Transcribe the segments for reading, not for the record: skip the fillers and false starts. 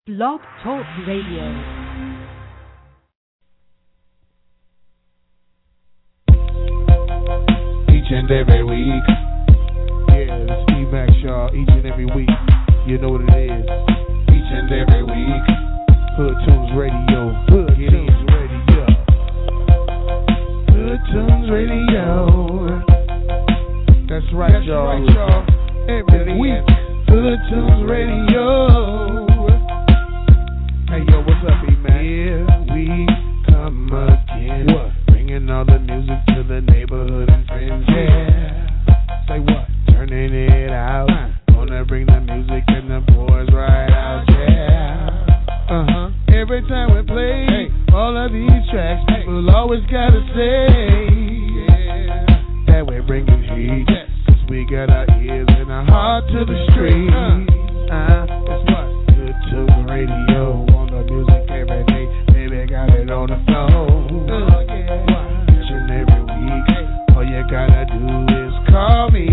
Blog Talk Radio. Each and every week. Yeah, it's Steve Max, y'all. Each and every week. You know what it is. Each and every week. Hood Tunes Radio. Hood Tunes Radio. Hood Tunes Radio. That's right, y'all. Every week. Hood Tunes Radio. Hey, yo, what's up, E-Man? Here we come again. What? Bringing all the music to the neighborhood and friends, yeah. Say what? Turning it out. Gonna bring the music and the boys right out, yeah. Every time we play all of these tracks, people always gotta say, yeah, that we're bringing heat. Cause we got our ears and our heart to the street. That's what? Good Tunes Radio. On the music every day. Baby, got it on the floor. Each and every week. All you gotta do is call me.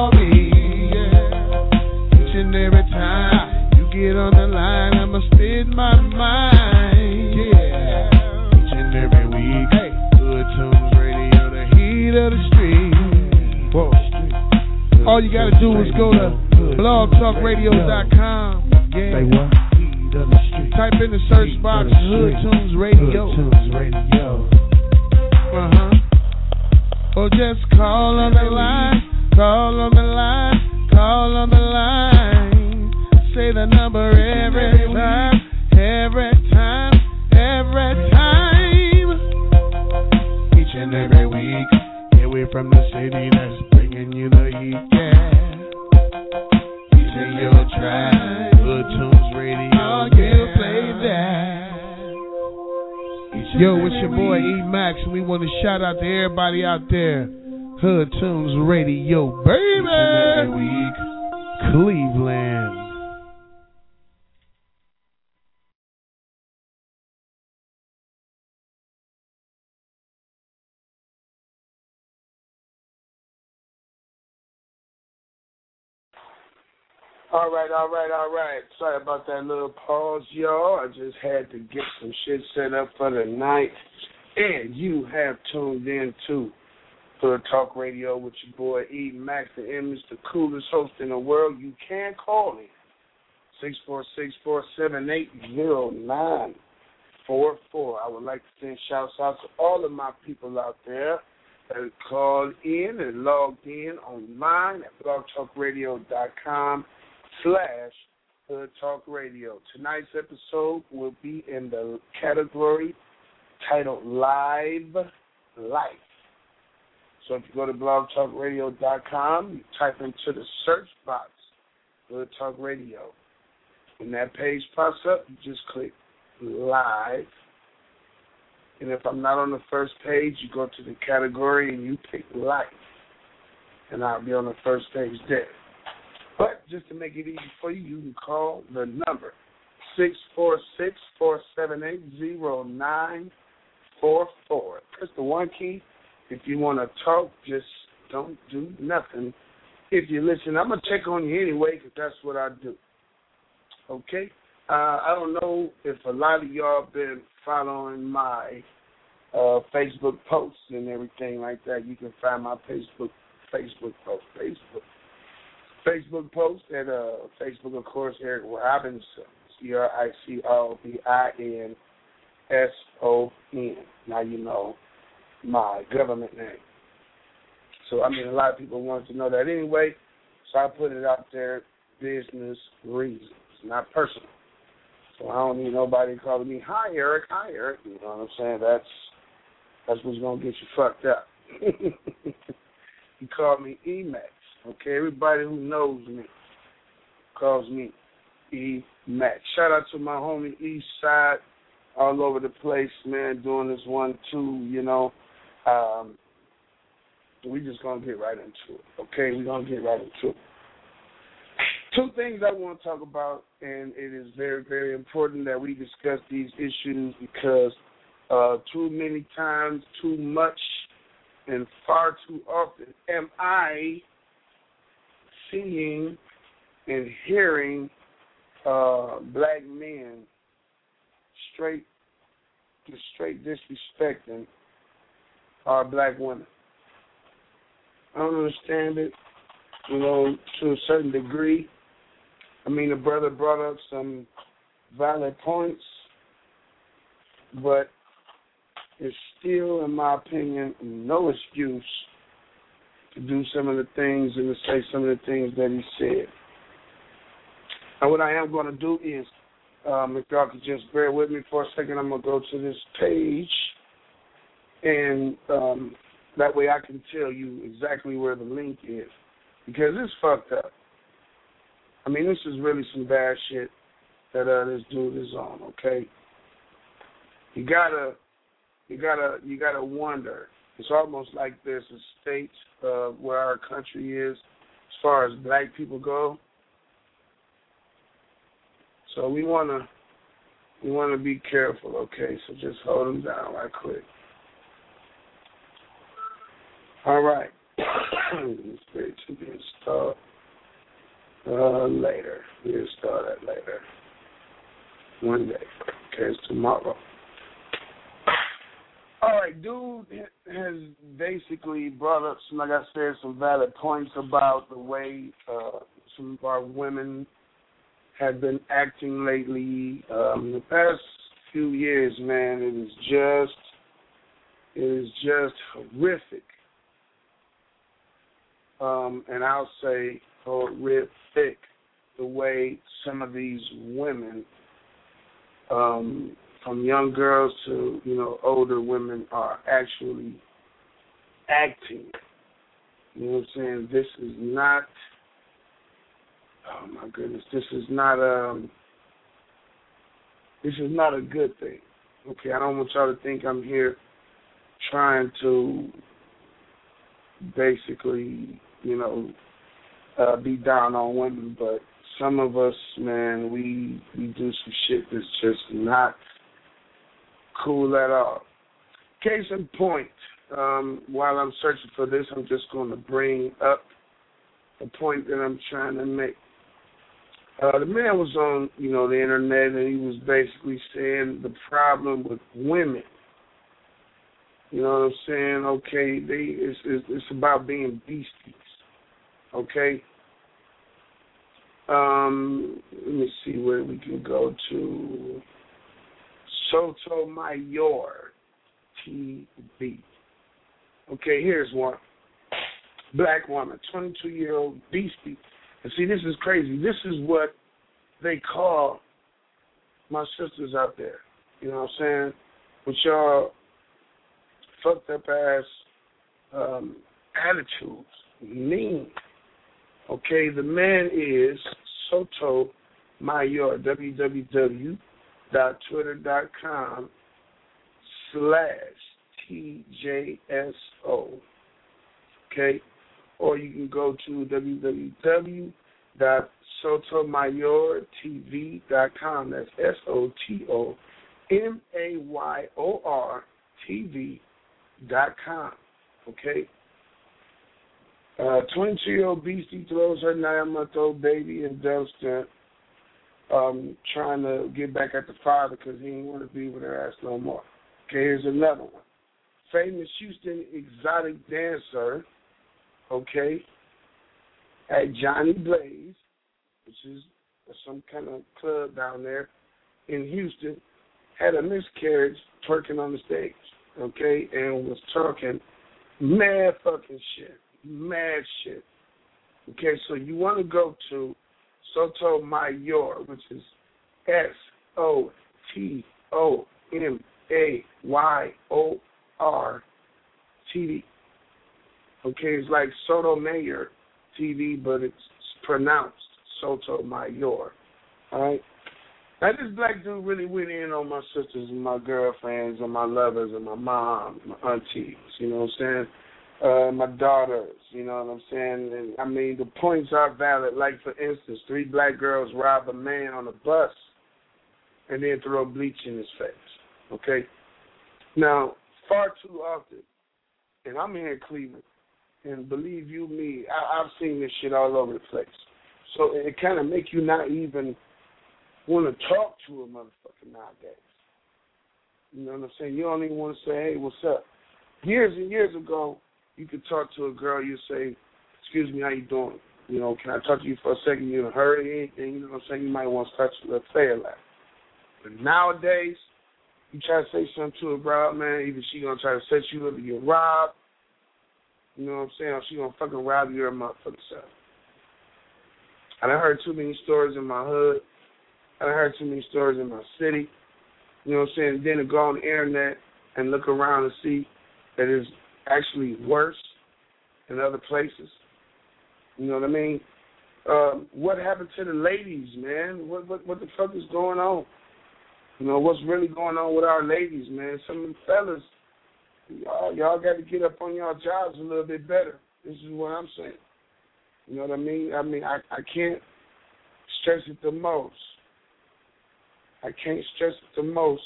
Each and every time you get on the line, I'ma spit my mind. Each and every week. Good Tunes Radio, the heat of the street. Whoa. All you gotta do is go to blogtalkradio.com. Say what? Type in the search box Hood Tunes Radio. Or just call on the line. Say the number every time. Each and every week. Yeah, we're from the city that's bringing you the heat, yeah. These are your tracks. Hood Tunes Radio, yeah. Play that. Yo, it's your boy E-Max, and we want to shout out to everybody out there. Hood Tunes Radio, baby. Each and every week. Cleveland. All right. Sorry about that little pause, y'all. I just had to get some shit set up for the night. And you have tuned in to Hood Talk Radio with your boy E-Max, the image, the coolest host in the world. You can call me, 646-478-0944. I would like to send shouts out to all of my people out there that called in and logged in online at blogtalkradio.com/Hood Talk Radio. Tonight's episode will be in the category titled Live Life. So if you go to blogtalkradio.com, you type into the search box Hood Talk Radio. When that page pops up, you just click Live. And if I'm not on the first page, you go to the category and you pick Life. And I'll be on the first page there. But just to make it easy for you, you can call the number 646-478-0944. Press the one key. If you want to talk, just don't do nothing. If you listen, I'm going to check on you anyway because that's what I do. Okay? I don't know if a lot of y'all been following my Facebook posts and everything like that. You can find my Facebook post at Facebook, of course, Eric Robinson, CRICROBINSON. Now you know my government name. So, a lot of people wanted to know that anyway, so I put it out there, business reasons, not personal. So I don't need nobody calling me, hi, Eric. You know what I'm saying? That's what's going to get you fucked up. You call me E-Max. Okay, everybody who knows me calls me E-Max. Shout out to my homie East Side, all over the place, man, doing this 1-2, you know. We just going to get right into it, okay? We're going to get right into it. Two things I want to talk about, and it is very, very important that we discuss these issues because too many times, too much, and far too often am I seeing and hearing black men straight disrespecting our black women. I don't understand it, to a certain degree. I mean, the brother brought up some valid points, but it's still, in my opinion, no excuse to do some of the things and to say some of the things that he said. And what I am going to do is, if y'all could just bear with me for a second, I'm going to go to this page, and that way I can tell you exactly where the link is, because it's fucked up. I mean, this is really some bad shit that this dude is on. Okay, you gotta wonder. It's almost like there's a state of where our country is as far as black people go. So we wanna be careful. Okay, so just hold them down right quick. All right. It's ready to be installed later. We'll install that later. One day. Okay, it's tomorrow. All right, dude has basically brought up some, like I said, some valid points about the way some of our women have been acting lately. The past few years, man, it is just horrific. And I'll say horrific the way some of these women, from young girls to, older women, are actually acting. You know what I'm saying? This is not, oh my goodness, this is not a good thing. Okay, I don't want y'all to think I'm here trying to basically, be down on women, but some of us, man, we do some shit that's just not cool at all. Case in point, while I'm searching for this, I'm just going to bring up the point that I'm trying to make. The man was on, the internet, and he was basically saying the problem with women. You know what I'm saying? Okay, it's about being beasties. Okay. Let me see where we can go to. Sotomayor TV. Okay, here's one. Black woman, 22-year-old beastie. And see, this is crazy. This is what they call my sisters out there. You know what I'm saying? With y'all fucked up ass attitudes, mean. Okay, the man is Sotomayor, www.twitter.com/TJSO. Okay, or you can go to www.sotomayortv.com. That's SOTOMAYOR TV.com. Okay. 22-year-old beastie throws her 9-month-old baby in dumpster, trying to get back at the father because he didn't want to be with her ass no more. Okay, here's another one. Famous Houston exotic dancer, okay, at Johnny Blaze, which is some kind of club down there in Houston, had a miscarriage twerking on the stage, okay, and was talking mad fucking shit. Mad shit. Okay, so you want to go to Sotomayor, which is SOTOMAYOR TV. Okay, it's like Sotomayor TV, but it's pronounced Sotomayor. All right. Now, this black dude really went in on my sisters and my girlfriends and my lovers and my mom, my aunties, you know what I'm saying? My daughters, you know what I'm saying? And, I mean, the points are valid. Like, for instance, 3 black girls rob a man on a bus and then throw bleach in his face, okay? Now, far too often, and I'm here in Cleveland, and believe you me, I've seen this shit all over the place. So it kind of make you not even want to talk to a motherfucker nowadays. You know what I'm saying? You don't even want to say, hey, what's up? Years and years ago, you could talk to a girl, you say, excuse me, how you doing? You know, can I talk to you for a second? You don't hurt anything, you know what I'm saying? You might want to start to say it like. But nowadays, you try to say something to a girl, man, either she going to try to set you up to get robbed, you know what I'm saying, or she going to fucking rob you her motherfucking self. I done heard too many stories in my hood. I done heard too many stories in my city. You know what I'm saying? And then to go on the internet and look around and see that it's actually worse in other places. You know what I mean? What happened to the ladies, man? What the fuck is going on? You know, what's really going on with our ladies, man? Some of them fellas, y'all got to get up on y'all jobs a little bit better. This is what I'm saying. You know what I mean? I can't stress it the most. I can't stress it the most.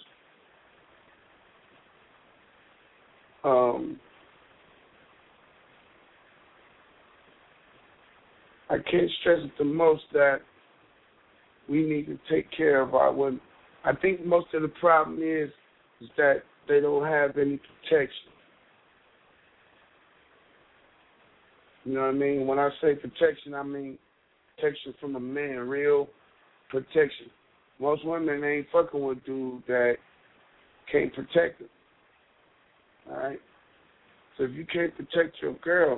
I can't stress it the most that we need to take care of our women. I think most of the problem is that they don't have any protection. You know what I mean? When I say protection, I mean protection from a man, real protection. Most women ain't fucking with dudes that can't protect them. All right? So if you can't protect your girl,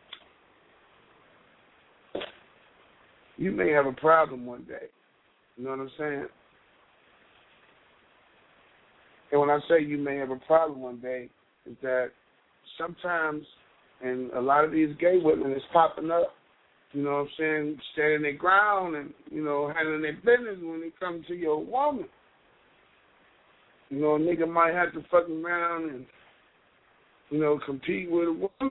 you may have a problem one day. You know what I'm saying? And when I say you may have a problem one day, is that sometimes, and a lot of these gay women is popping up, you know what I'm saying, standing their ground and, you know, handling their business when it comes to your woman. You know, a nigga might have to fuck around and, you know, compete with a woman.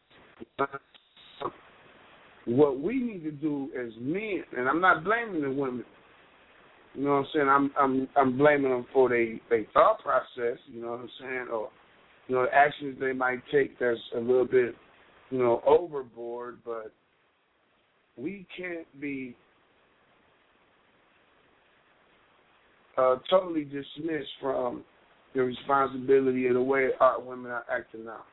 What we need to do as men, and I'm not blaming the women, you know what I'm saying, I'm blaming them for their thought process, you know what I'm saying, or, you know, the actions they might take that's a little bit, you know, overboard, but we can't be totally dismissed from the responsibility of the way our women are acting now.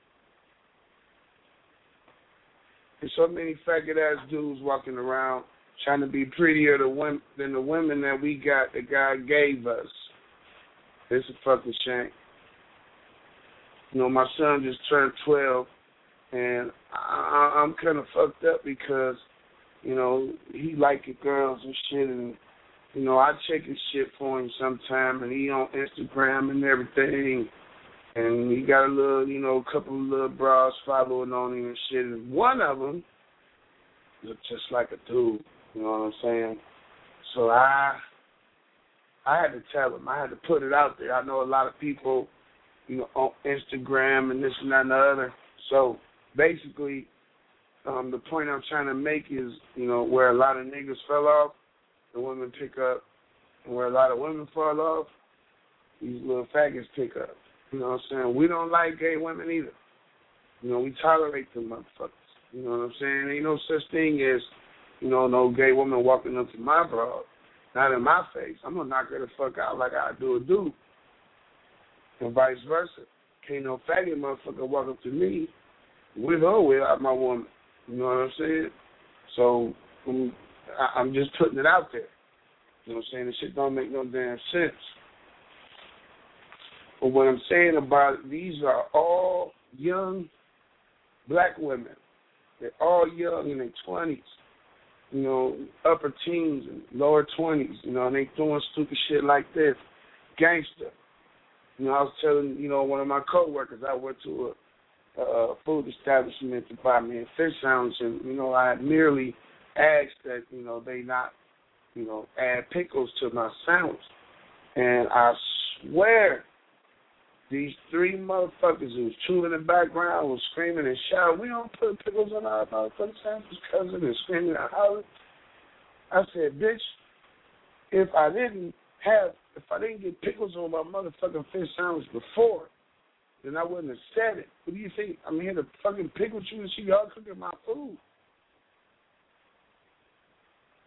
There's so many faggot-ass dudes walking around trying to be prettier than the women that we got, that God gave us. It's a fucking shame. You know, my son just turned 12, and I'm kind of fucked up because, you know, he liking girls and shit, and, you know, I check his shit for him sometime, and he on Instagram and everything, and he got a little, you know, a couple of little bras following on him and shit, and one of them looked just like a dude, you know what I'm saying? So I had to tell him. I had to put it out there. I know a lot of people, you know, on Instagram and this and that and the other. So basically, the point I'm trying to make is, you know, where a lot of niggas fell off, the women pick up, and where a lot of women fall off, these little faggots pick up. You know what I'm saying? We don't like gay women either. You know, we tolerate them motherfuckers. You know what I'm saying? Ain't no such thing as, you know, no gay woman walking up to my broad, not in my face. I'm going to knock her the fuck out like I do a dude. And vice versa. Can't no faggot motherfucker walk up to me with or without my woman. You know what I'm saying? So I'm just putting it out there. You know what I'm saying? This shit don't make no damn sense. But what I'm saying about it, these are all young black women. They're all young in their 20s, you know, upper teens and lower 20s, you know, and they doing stupid shit like this. Gangster. You know, I was telling, you know, one of my coworkers, I went to a food establishment to buy me a fish sandwich, and, you know, I had merely asked that, you know, they not, you know, add pickles to my sandwich. And I swear, these three motherfuckers who was chewing in the background was screaming and shouting, we don't put pickles on our motherfucking sandwiches, cousin, and screaming and hollering. I said, bitch, if I didn't get pickles on my motherfucking fish sandwich before, then I wouldn't have said it. What do you think? I'm here to fucking pick with you and see y'all cooking my food.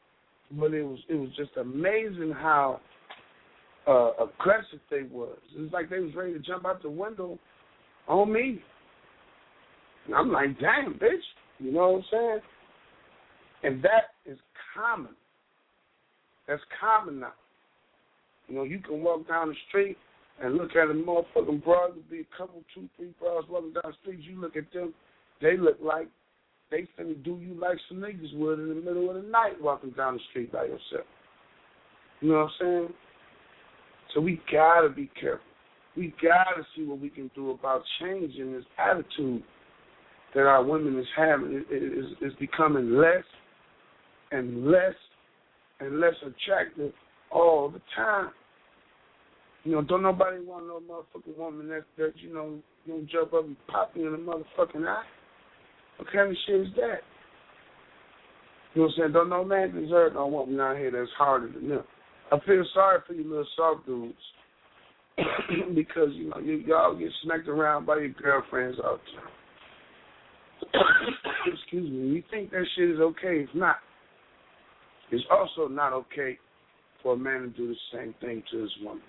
but it was just amazing how aggressive they was. It was like they was ready to jump out the window on me. And I'm like, damn, bitch. You know what I'm saying? And that is common. That's common now. You know, you can walk down the street and look at a motherfucking broad. There'll be a couple, 2, 3 broads walking down the street. You look at them, they look like they finna do you like some niggas would in the middle of the night walking down the street by yourself. You know what I'm saying? So we gotta be careful. We gotta see what we can do about changing this attitude that our women is having. It's becoming less and less and less attractive all the time. You know, don't nobody want no motherfucking woman that you know, gonna jump up and pop you in the motherfucking eye. What kind of shit is that? You know what I'm saying? Don't no man deserve no woman out here that's harder than them. I feel sorry for you little soft dudes because, you know, y'all get smacked around by your girlfriends all the time. Excuse me. You think that shit is okay? It's not. It's also not okay for a man to do the same thing to his woman.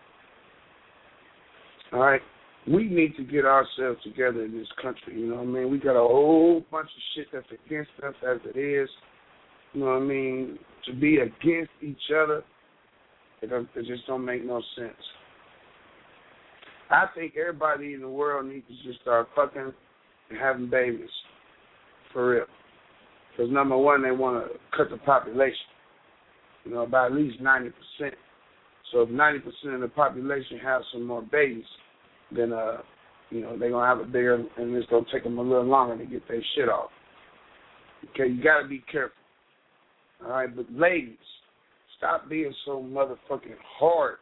All right? We need to get ourselves together in this country, you know what I mean? We got a whole bunch of shit that's against us as it is. You know what I mean? To be against each other, it just don't make no sense. I think everybody in the world needs to just start fucking and having babies. For real. Because number one, they want to cut the population, you know, by at least 90%. So if 90% of the population have some more babies, then, you know, they're going to have a bigger, and it's going to take them a little longer to get their shit off. Okay, you got to be careful. All right, but ladies, stop being so motherfucking hard.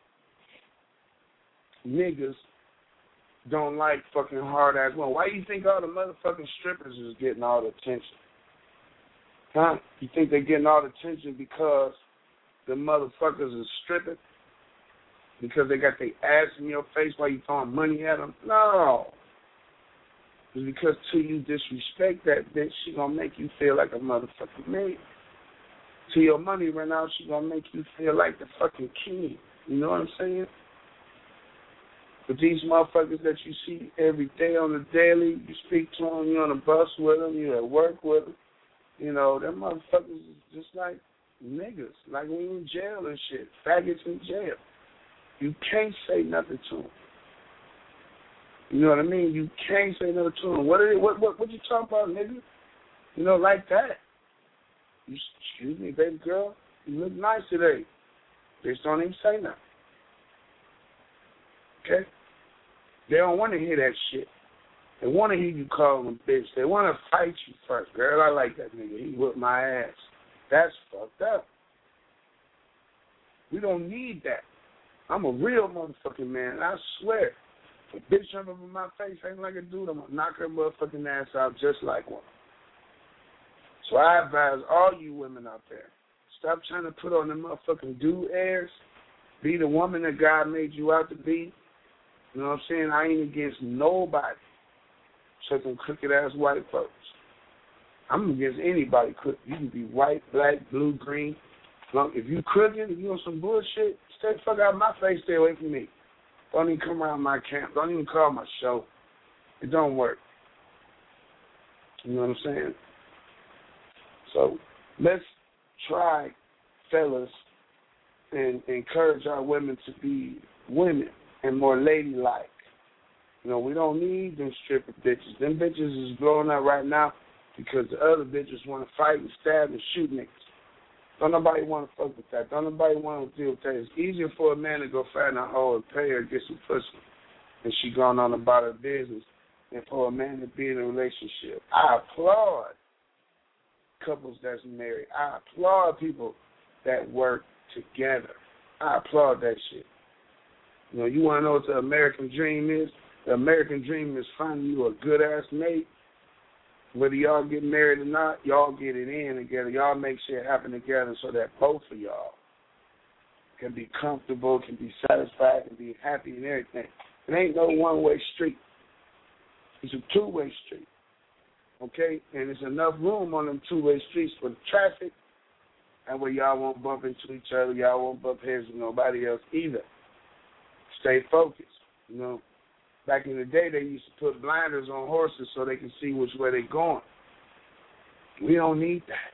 Niggas don't like fucking hard-ass women. Why do you think all the motherfucking strippers is getting all the attention? Huh? You think they're getting all the attention because the motherfuckers is stripping? Because they got their ass in your face while you throwing money at them? No. It's because till you disrespect that bitch, she gonna make you feel like a motherfucking man. Till your money run out, she gonna make you feel like the fucking king. You know what I'm saying? But these motherfuckers that you see every day on the daily, you speak to them, you're on the bus with them, you're at work with them, you know, them motherfuckers is just like niggas, like when you're in jail and shit, faggots in jail. You can't say nothing to them. You know what I mean? You can't say nothing to them. What you talking about, nigga? You know, like that. Excuse me, baby girl, you look nice today. Bitch, don't even say nothing. Okay? They don't want to hear that shit. They want to hear you call them a bitch. They want to fight you first. Girl, I like that nigga. He whipped my ass. That's fucked up. We don't need that. I'm a real motherfucking man. I swear. If a bitch jump up in my face, ain't like a dude, I'm going to knock her motherfucking ass out just like one. So I advise all you women out there, stop trying to put on the motherfucking dude airs. Be the woman that God made you out to be. You know what I'm saying? I ain't against nobody. Except them crooked-ass white folks. I'm against anybody crooked. You can be white, black, blue, green. If you crooked, if you on some bullshit, stay the fuck out of my face, stay away from me. Don't even come around my camp. Don't even call my show. It don't work. You know what I'm saying? So let's try, fellas, and encourage our women to be women and more ladylike. You know, we don't need them stripper bitches. Them bitches is blowing up right now because the other bitches want to fight and stab and shoot niggas. Don't nobody want to fuck with that. Don't nobody want to deal with that. It's easier for a man to go find a hoe and pay her to get some pussy and she going on about her business than for a man to be in a relationship. I applaud couples that's married. I applaud people that work together. I applaud that shit. You know, you want to know what the American dream is? The American dream is finding you a good-ass mate. Whether y'all get married or not, y'all get it in together. Y'all make shit happen together so that both of y'all can be comfortable, can be satisfied, can be happy and everything. It ain't no one-way street. It's a two-way street, okay? And there's enough room on them two-way streets for the traffic That way y'all won't bump into each other. Y'all won't bump heads with nobody else either. Stay focused. You know, back in the day, they used to put blinders on horses so they can see which way they're going. We don't need that.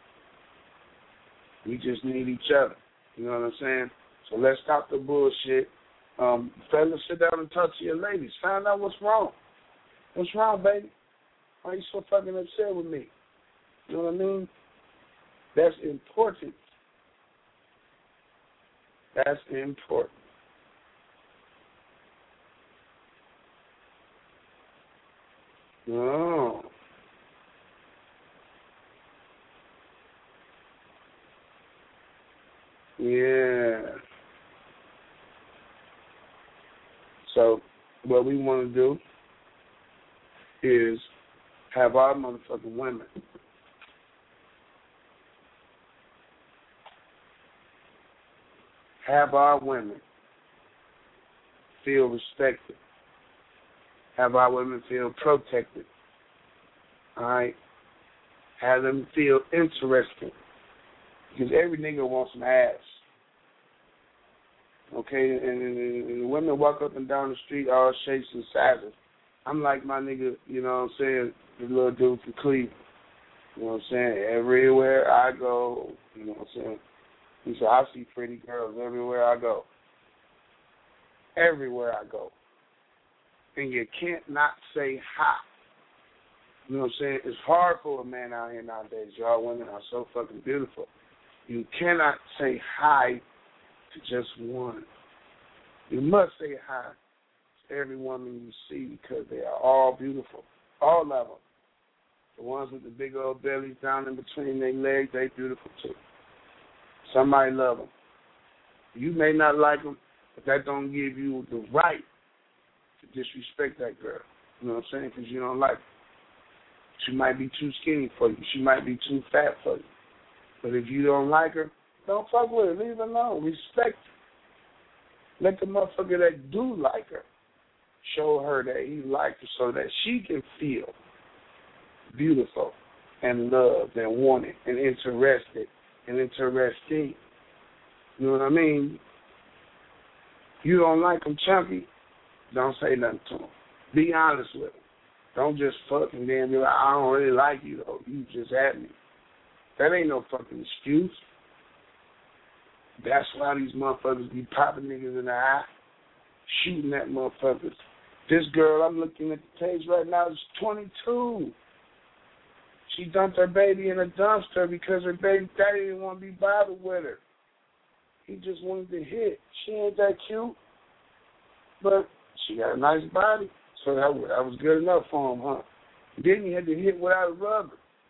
We just need each other. You know what I'm saying? So let's stop the bullshit. Fellas, sit down and talk to your ladies. Find out what's wrong. What's wrong, baby? Why are you so fucking upset with me? You know what I mean? That's important. That's important. Oh. Yeah. So what we want to do is have our motherfucking women feel respected. Have our women feel protected. All right? Have them feel interested. Because every nigga wants some ass. Okay? And the women walk up and down the street all shapes and sizes. I'm like my nigga, you know what I'm saying, the little dude from Cleveland. You know what I'm saying? Everywhere I go, you know what I'm saying? He said, I see pretty girls everywhere I go. Everywhere I go. And you can't not say hi. You know what I'm saying? It's hard for a man out here nowadays. Y'all women are so fucking beautiful. You cannot say hi to just one. You must say hi to every woman you see because they are all beautiful. All of them. The ones with the big old bellies down in between their legs, they beautiful too. Somebody love them. You may not like them, but that don't give you the right to disrespect that girl. You know what I'm saying? Because you don't like her. She might be too skinny for you. She might be too fat for you. But if you don't like her, don't fuck with her. Leave her alone. Respect her. Let the motherfucker that do like her show her that he likes her so that she can feel beautiful and loved and wanted and interested and interesting. You know what I mean? You don't like them chunky, don't say nothing to them. Be honest with them. Don't just fuck and then be like, I don't really like you, though. You just at me. That ain't no fucking excuse. That's why these motherfuckers be popping niggas in the eye, shooting at motherfuckers. This girl, I'm looking at the page right now, is 22. She dumped her baby in a dumpster because her baby daddy didn't want to be bothered with her. He just wanted to hit. She ain't that cute, but she got a nice body, so that was good enough for him, huh? Then he had to hit without a rubber.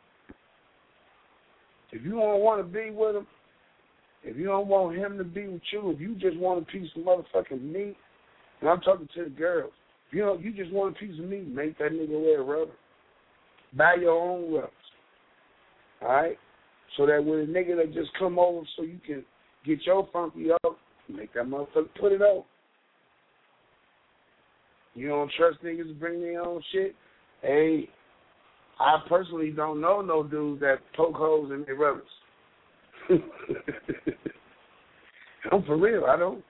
If you don't want to be with him, if you don't want him to be with you, if you just want a piece of motherfucking meat, and I'm talking to the girls, you just want a piece of meat, make that nigga wear rubber. Buy your own rubbers, all right? So that when a nigga that just come over so you can get your funky up, make that motherfucker put it on. You don't trust niggas to bring their own shit? Hey, I personally don't know no dudes that poke holes in their rubbers. I'm for real, I don't.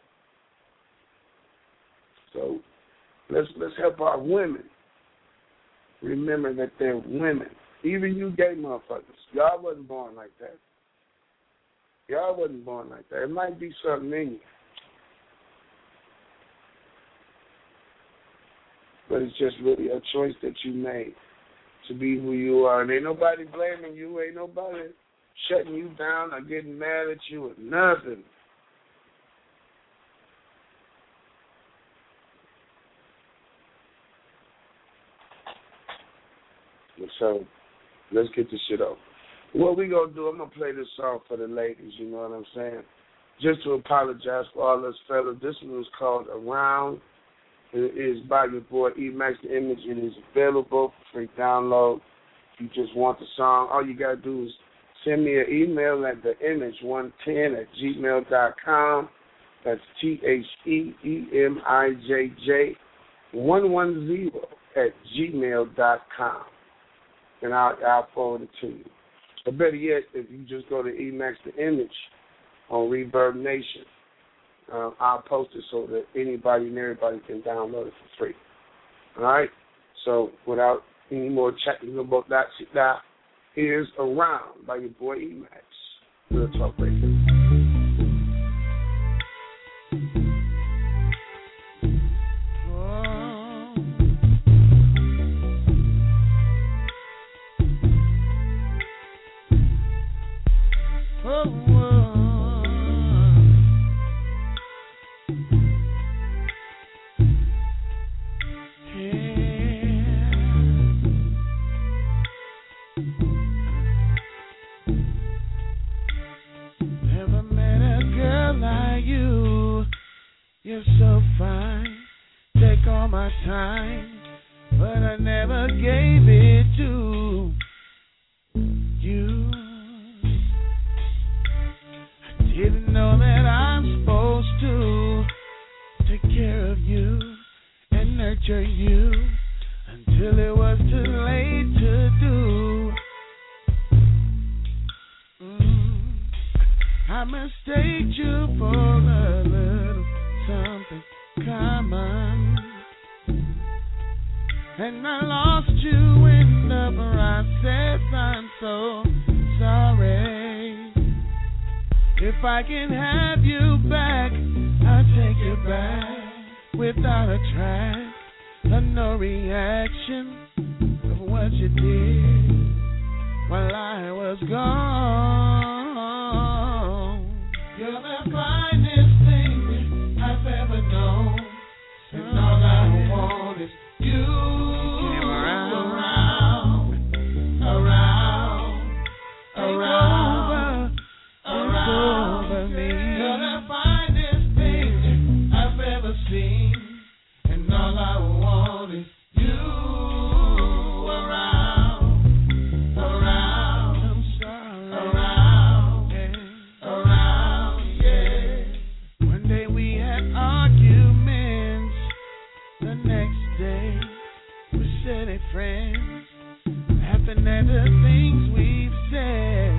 So let's help our women remember that they're women. Even you gay motherfuckers, y'all wasn't born like that. Y'all wasn't born like that. It might be something in you. But it's just really a choice that you made to be who you are. And ain't nobody blaming you. Ain't nobody shutting you down or getting mad at you or nothing. So let's get this shit over. What we gonna do, I'm gonna play this song for the ladies, you know what I'm saying? Just to apologize for all us fellas. This one is called Around. It is by your boy E-Max the Image. It is available for free download. If you just want the song, all you gotta do is send me an email at theimage110@gmail.com. That's THEEMIJJ110@gmail.com. And I'll forward it to you. Or better yet, if you just go to Emax the Image on Reverb Nation, I'll post it so that anybody and everybody can download it for free. All right? So without any more chatting about that shit, here's Around by your boy Emax. Real Talk Radio. You're so fine, take all my time, but I never gave it to you. I didn't know that I'm supposed to take care of you and nurture you until it was too late to do. I mistaked you for a little something common, and I lost you in the process. I'm so sorry. If I can have you back, I'll take you back without a track or no reaction of what you did while I was gone. You're the finest thing I've ever known, and all I want is you around, over me. You're the finest thing I've ever seen, and all I want is you around. I'm sorry. Around, yeah. One day we had arguments, the next day we're silly friends, laughing at the things we've said.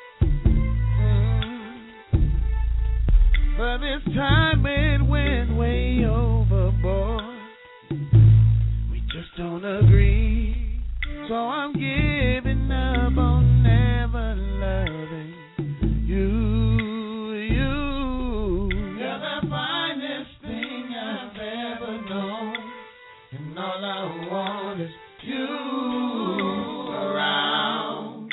But this time it went way overboard. We just don't agree, so I'm giving up on never loving you. You're the finest thing I've ever known, and all I want is you around.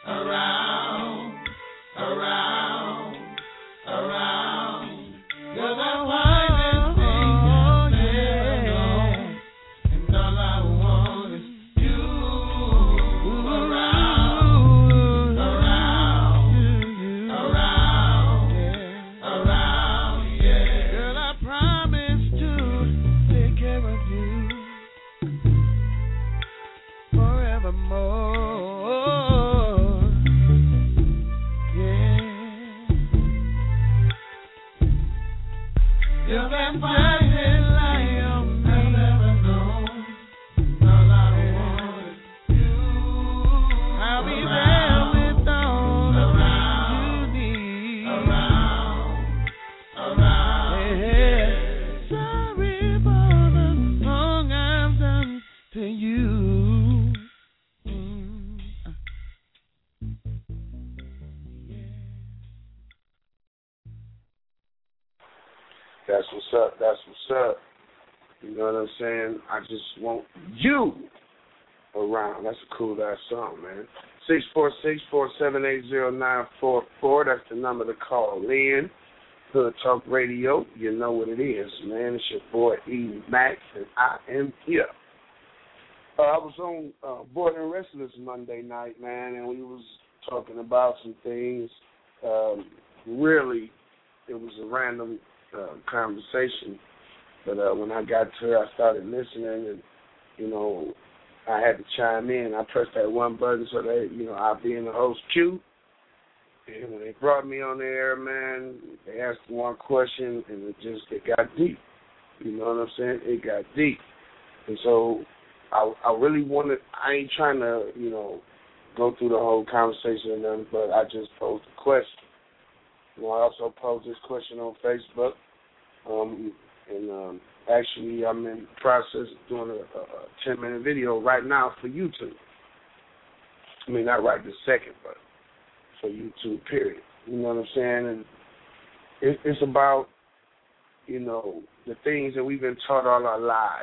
You're the finest thing I've ever known, and all I want is you around, yeah. Girl, I promise to take care of you forevermore. You're the finest light on me I've ever known. All I want is you. I'll be there with all the things you need. Around. Yeah. Sorry for the wrong I've done to you. That's what's up. You know what I'm saying? I just want you around. That's a cool ass song, man. 646-478-0944. That's the number to call in. Hood Talk Radio. You know what it is, man. It's your boy E Max, and I am here. I was on Board and Restless Monday night, man, and we was talking about some things. Really, it was a random conversation, but when I got to it, I started listening, and you know, I had to chime in. I pressed that one button so that I'll be in the host queue. And when they brought me on the air, man, they asked one question, and it got deep. You know what I'm saying? It got deep, and so I really wanted. I ain't trying to go through the whole conversation and nothing, but I just posed a question. I also posed this question on Facebook, and actually I'm in the process of doing a 10-minute video right now for YouTube. I mean, not right this second, but for YouTube, period. You know what I'm saying? And it's about, the things that we've been taught all our lives.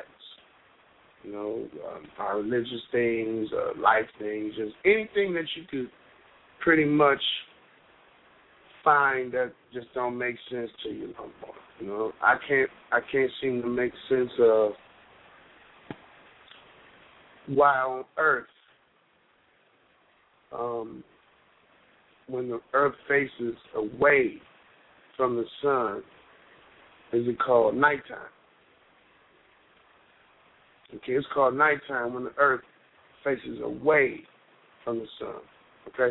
Our religious things, life things, just anything that you could pretty much find that just don't make sense to you no more. I can't seem to make sense of why on earth, when the earth faces away from the sun, is it called nighttime? Okay, it's called nighttime when the earth faces away from the sun. Okay?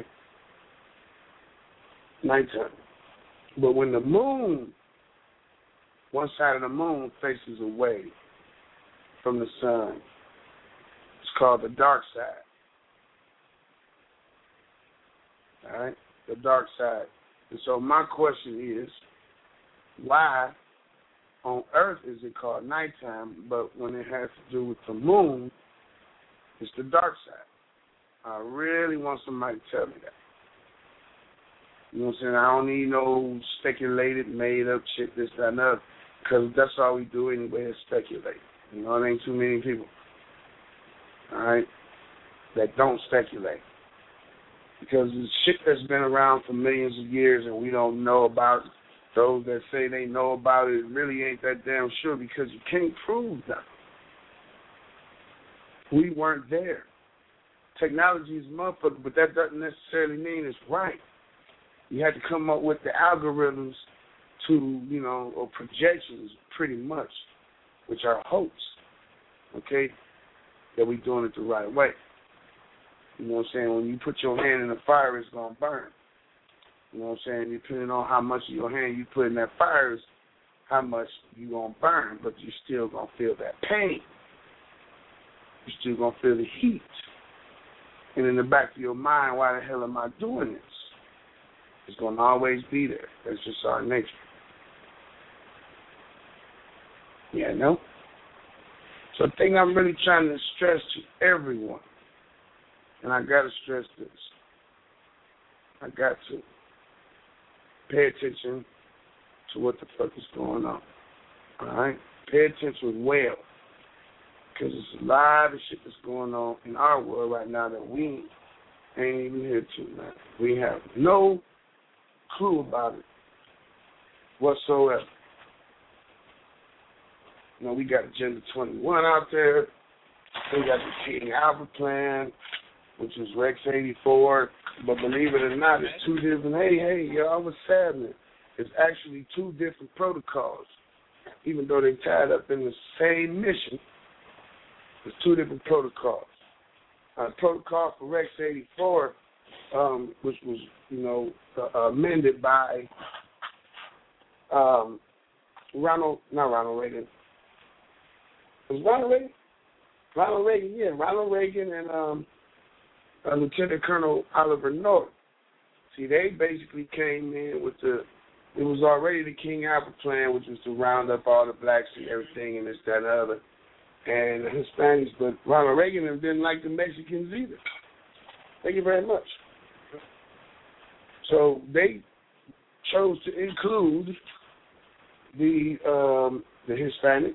Nighttime. But when the moon, one side of the moon faces away from the sun, it's called the dark side. All right? The dark side. And so my question is, why on earth is it called nighttime, but when it has to do with the moon, it's the dark side? I really want somebody to tell me that. You know what I'm saying? I don't need no speculated, made-up shit, this, that, and other, because that's all we do anyway is speculate. There ain't too many people, all right, that don't speculate. Because the shit that's been around for millions of years and we don't know about it, those that say they know about it really ain't that damn sure, because you can't prove that. We weren't there. Technology is motherfucker, but that doesn't necessarily mean it's right. You had to come up with the algorithms to, or projections pretty much, which are hopes, okay, that we doing it the right way. You know what I'm saying? When you put your hand in the fire, it's going to burn. You know what I'm saying? Depending on how much of your hand you put in that fire is how much you're going to burn, but you're still going to feel that pain. You're still going to feel the heat. And in the back of your mind, why the hell am I doing this? It's going to always be there. That's just our nature. Yeah, no? So the thing I'm really trying to stress to everyone, and I got to stress this, I got to pay attention to what the fuck is going on. All right? Pay attention well, because there's a lot of shit that's going on in our world right now that we ain't even here to, man. We have no clue about it whatsoever. We got Agenda 21 out there. We got the King Albert Plan, which is Rex 84. But believe it or not, it's two different. Hey, y'all, what's happening? It's actually two different protocols. Even though they tied up in the same mission, it's two different protocols. The protocol for Rex 84, which was, amended by Ronald Reagan. Was Ronald Reagan? Ronald Reagan, yeah. Ronald Reagan and Lieutenant Colonel Oliver North. See, they basically came in with it was already the King Albert Plan, which was to round up all the blacks and everything and this, that, and the other, and the Hispanics, but Ronald Reagan didn't like the Mexicans either. Thank you very much. So they chose to include the Hispanics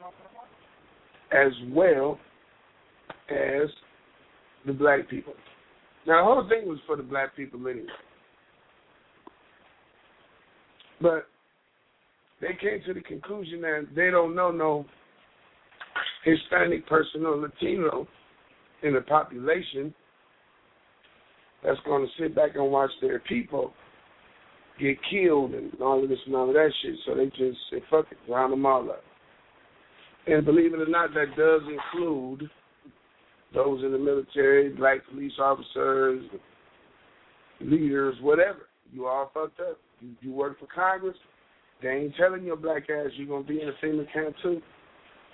as well as the black people. Now, the whole thing was for the black people anyway. But they came to the conclusion that they don't know no Hispanic person or Latino in the population that's going to sit back and watch their people get killed and all of this and all of that shit. So they just said, fuck it, round them all up. And believe it or not, that does include those in the military, black police officers, leaders, whatever. You all fucked up. You work for Congress, they ain't telling your black ass you're going to be in a FEMA camp too.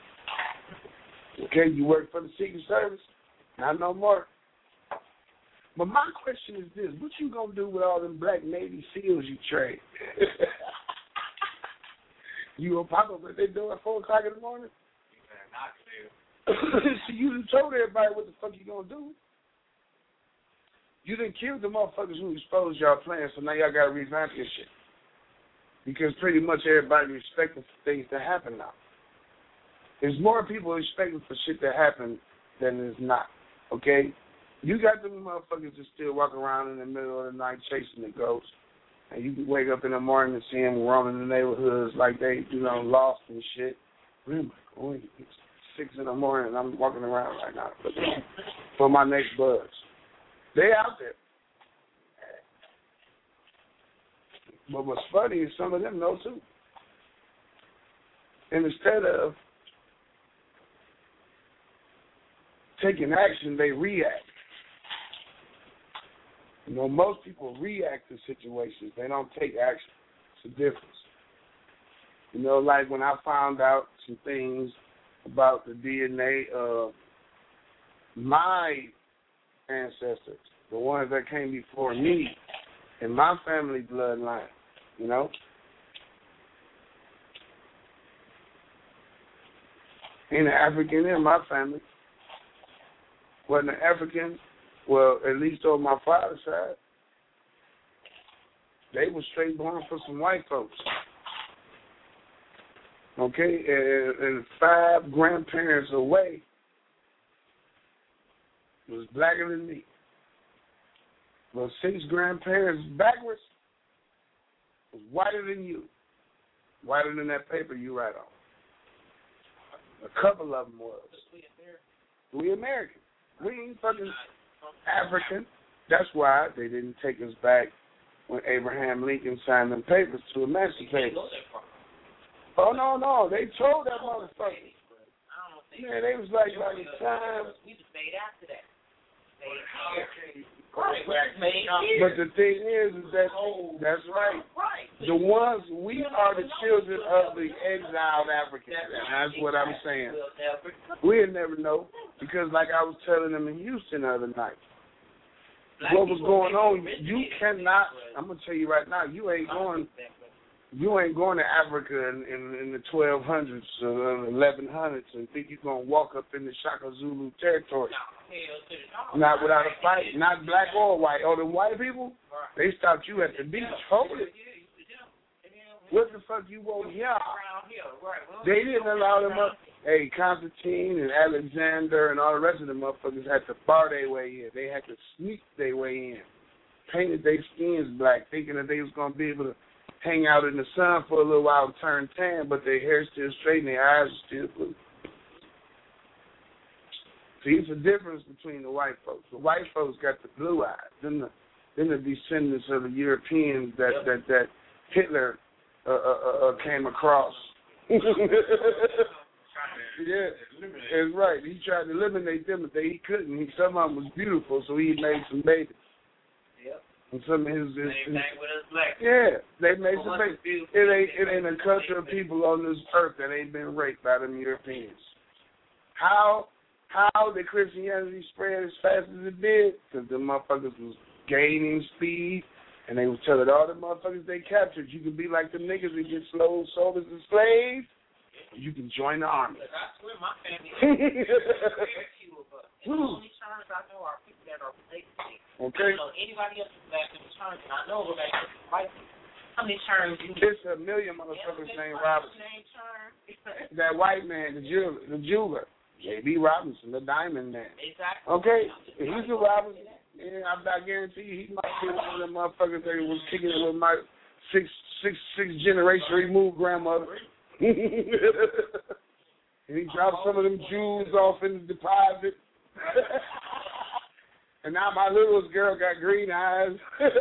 Okay, you work for the Secret Service, not no more. But my question is this: what you gonna do with all them black Navy SEALs you trade? You gonna pop up at their door at 4 o'clock in the morning? So you done told everybody what the fuck you gonna do. You done killed the motherfuckers who exposed y'all plans, so now y'all gotta revamp your shit. Because pretty much everybody expecting for things to happen now. There's more people expecting for shit to happen than there's not, okay? You got them motherfuckers that still walk around in the middle of the night chasing the ghosts. And you can wake up in the morning and see them roaming the neighborhoods like they, lost and shit. Where am I going? It's 6 in the morning and I'm walking around right now for my next buzz. They out there. But what's funny is some of them know too. And instead of taking action, they react. Most people react to situations. They don't take action. It's a difference. Like when I found out some things about the DNA of my ancestors, the ones that came before me in my family bloodline, Ain't an African in my family. Wasn't an African. Well, at least on my father's side, they were straight born for some white folks. Okay, and 5 grandparents away was blacker than me. Well, 6 grandparents backwards was whiter than you. Whiter than that paper you write on. A couple of them was. We American. We ain't fucking African. That's why they didn't take us back when Abraham Lincoln signed them papers to emancipate us. Oh, no. They told that motherfucker. Yeah, they was like, by the time. We just made after that. But the thing is that that's right. The ones, we are the children of the exiled Africans. And that's what I'm saying. We'll never know. Because like I was telling them in Houston the other night, what was going on, you cannot, I'm going to tell you right now, you ain't going to Africa in the 1200s or 1100s and think you're going to walk up in the Shaka Zulu territory. Not without a fight, not black or white. Or the white people, they stopped you at the beach. Hold it. What the fuck you want here? They didn't allow them up. Hey, Constantine and Alexander and all the rest of the motherfuckers had to bar their way in. They had to sneak their way in. Painted their skins black, thinking that they was going to be able to hang out in the sun for a little while and turn tan, but their hair's still straight and their eyes are still blue. See, it's a difference between the white folks. The white folks got the blue eyes. Then the descendants of the Europeans that Hitler came across. Yeah, that's right. He tried to eliminate them, but he couldn't. Some of them was beautiful, so he made some babies. Yep. And some of his black. Yeah, they made some babies. It ain't a culture of people on this earth that ain't been raped by them Europeans. How did Christianity spread as fast as it did? Because the motherfuckers was gaining speed, and they was telling all the motherfuckers they captured, you can be like the niggas that get sold as a slave. You can join the army. Look, I swear my family is very few of us. And the only terms I know are people that are related to me. Okay. I don't know anybody else who's back in the terms, and I know we're back in the white people. How many terms you There's a million motherfuckers named Robinson. That white man, the jeweler. J.B. Robinson, the diamond man. Exactly. Okay? He's a Robinson. Yeah, I guarantee you, he might be one of the motherfuckers that was kicking it with my six generation removed grandmother. And he dropped some of them Jews off in the deposit. And now my littlest girl got green eyes.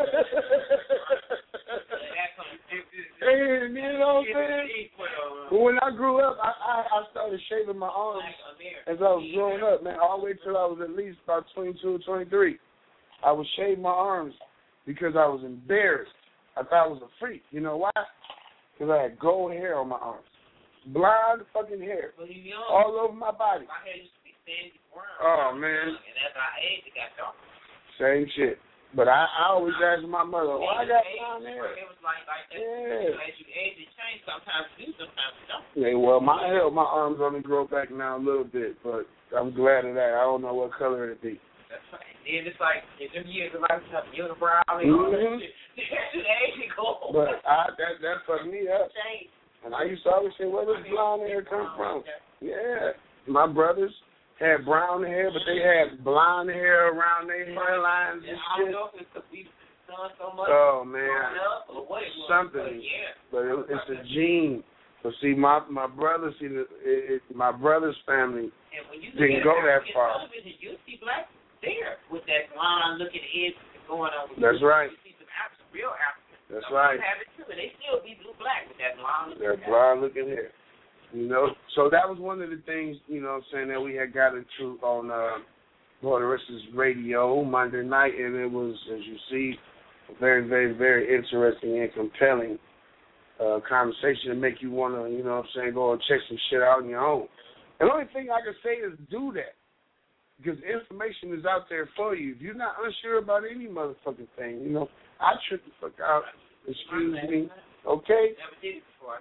And you know what I'm saying? But when I grew up, I started shaving my arms as I was growing up, man, all the way till I was at least about 22 or 23. I would shave my arms because I was embarrassed. I thought I was a freak. You know why? Because I had gold hair on my arms. Blonde fucking hair. All over my body. My hair used to be sandy brown. Oh, man. And as I aged, it got dark. Same shit. But I always ask my mother, why I got blonde hair? It was like that. Yeah. As you age, it changes. Sometimes you do, sometimes you don't. Yeah, well, my arms only grow back now a little bit, but I'm glad of that. I don't know what color it be. That's right. Then it's like, in them years, it's like unibrow and all that shit. The age it goes. But that fucked me up. And I used to always say, where does blonde hair come from? Yeah. My brothers had brown hair, but they had blonde hair around their hairlines and shit. I don't know if it's because we've done so much. Oh, man. Or what it was. Something. But it's a gene. But see, my brother, my brother's family didn't go that far. You see black there with that line looking edge going on. That's right. You see some real Africans. That's right. Have it too, and they still be blue black with that blonde looking hair. That blonde looking hair. You know, so that was one of the things, you know what I'm saying, that we had got into on Borderistas Radio Monday night, and it was, as you see, a very, very, very interesting and compelling conversation to make you want to, you know what I'm saying, go and check some shit out on your own. And the only thing I can say is do that, because information is out there for you. If you're not unsure about any motherfucking thing, you know, I tripped the fuck out, excuse me, okay? Never did it before.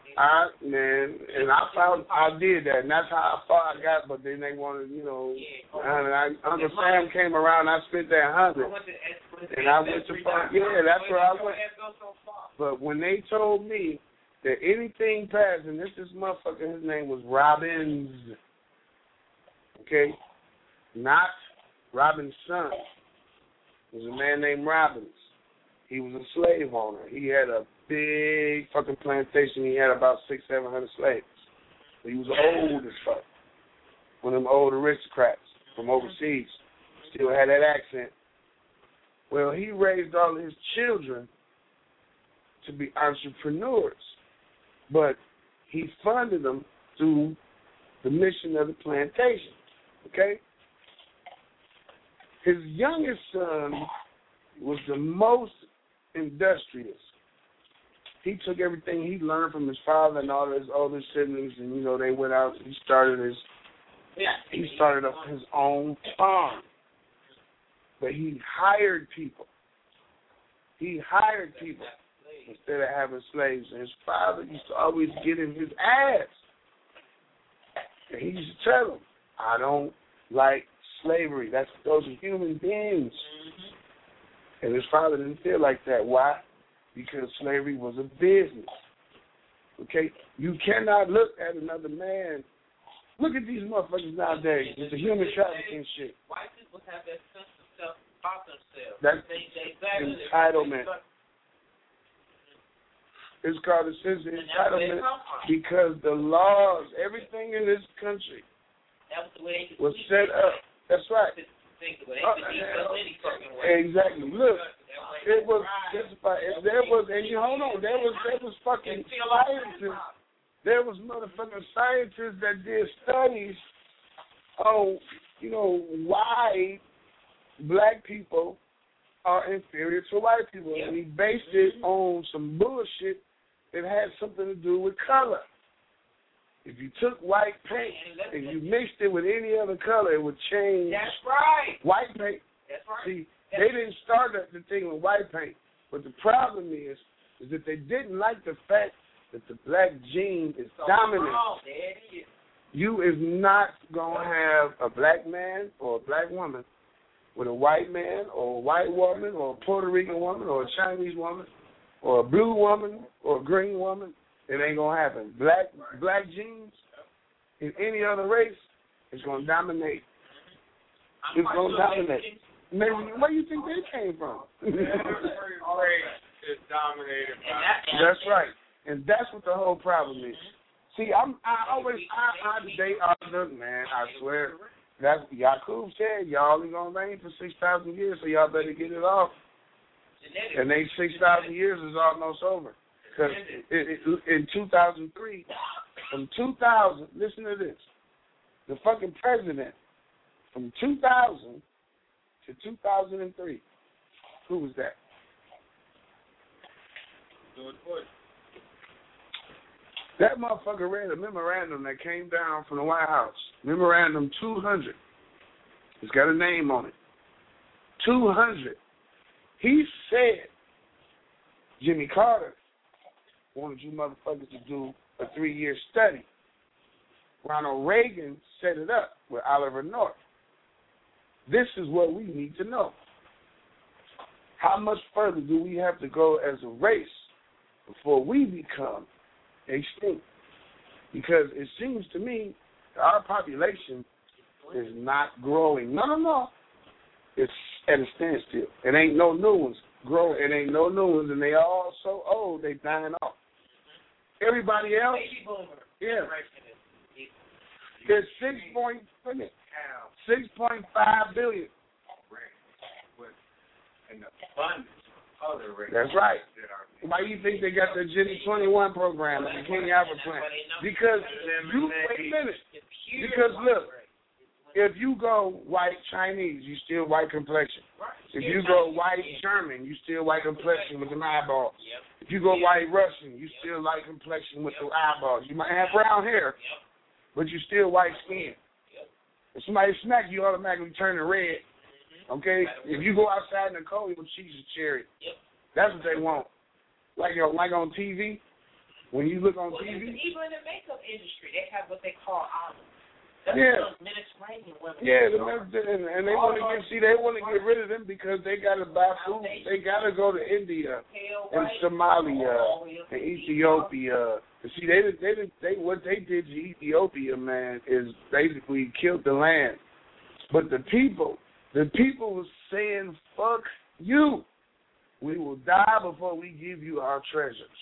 I did that, and that's how far I got, but then they wanted, you know, Uncle Sam came around, I spent that $100, and I went to fuck, that's where I went. But when they told me that anything passed, and this motherfucker, his name was Robbins, okay, not Robin's son. It was a man named Robbins. He was a slave owner. He had a big fucking plantation. He had about 600-700 slaves. He was old as fuck. One of them old aristocrats from overseas. Still had that accent. Well, he raised all of his children to be entrepreneurs, but he funded them through the mission of the plantation. Okay? His youngest son was the most industrious. He took everything he learned from his father and all his older siblings, and you know they went out. He started up his own farm, but he hired people. Instead of having slaves. And his father used to always get in his ass, and he used to tell him, "I don't like slavery. Those are human beings." And his father didn't feel like that. Why? Because slavery was a business. Okay? You cannot look at another man. Look at these motherfuckers nowadays. It's a human trafficking shit. White people have that sense of self about themselves. That's entitlement. It's called a sense of entitlement because the laws, everything in this country was set up. That's right. Exactly. Look, it was justified. There was fucking scientists. There was motherfucking scientists that did studies on, you know, why black people are inferior to white people, and he based it on some bullshit that had something to do with color. If you took white paint and you mixed it with any other color, it would change. That's right. White paint. That's right. See, they didn't start the thing with white paint, but the problem is that they didn't like the fact that the black gene is dominant. You is not going to have a black man or a black woman with a white man or a white woman or a Puerto Rican woman or a Chinese woman or a blue woman or a green woman. It ain't going to happen. Black genes in any other race is going to dominate. It's going to dominate. Maybe, where do you think they came from? Every race is dominated by. That's right. And that's what the whole problem is. See, I debate Arthur, man, I swear. That's Yakub said, y'all only going to reign for 6,000 years, so y'all better get it off. And they 6,000 years is almost over. Because in 2003, from 2000, listen to this, the fucking president from 2000 to 2003, who was that? George Bush. That motherfucker read a memorandum that came down from the White House. Memorandum 200. It's got a name on it. 200. He said Jimmy Carter wanted you motherfuckers to do a 3-year study. Ronald Reagan set it up with Oliver North. This is what we need to know. How much further do we have to go as a race before we become extinct? Because it seems to me that our population is not growing. No. It's at a standstill. It ain't no new ones growing. It ain't no new ones, and they all so old they dying off. Everybody else, yeah. There's 6.5 billion. That's right. Why do you think they got the Jenny 21 program and the King Albert plan? Because wait a minute. Because look, if you go white Chinese, you still white complexion. If you go white German, you still white complexion with an eyeball. If you go white Russian, you still white complexion with the eyeballs. You might have brown hair, but you still white skin. If somebody smack you, automatically turn to red. Okay? If you go outside in the cold, your cheeks are cherry. That's what they want. Like on TV, when you look on TV. Even in the makeup industry, they have what they call olives. Mediterranean women. Yeah, and they want to get rid of them because they got to buy food. They got to go to India and Somalia and Ethiopia. See, what they did to Ethiopia, man, is basically killed the land. But the people was saying, "Fuck you. We will die before we give you our treasures."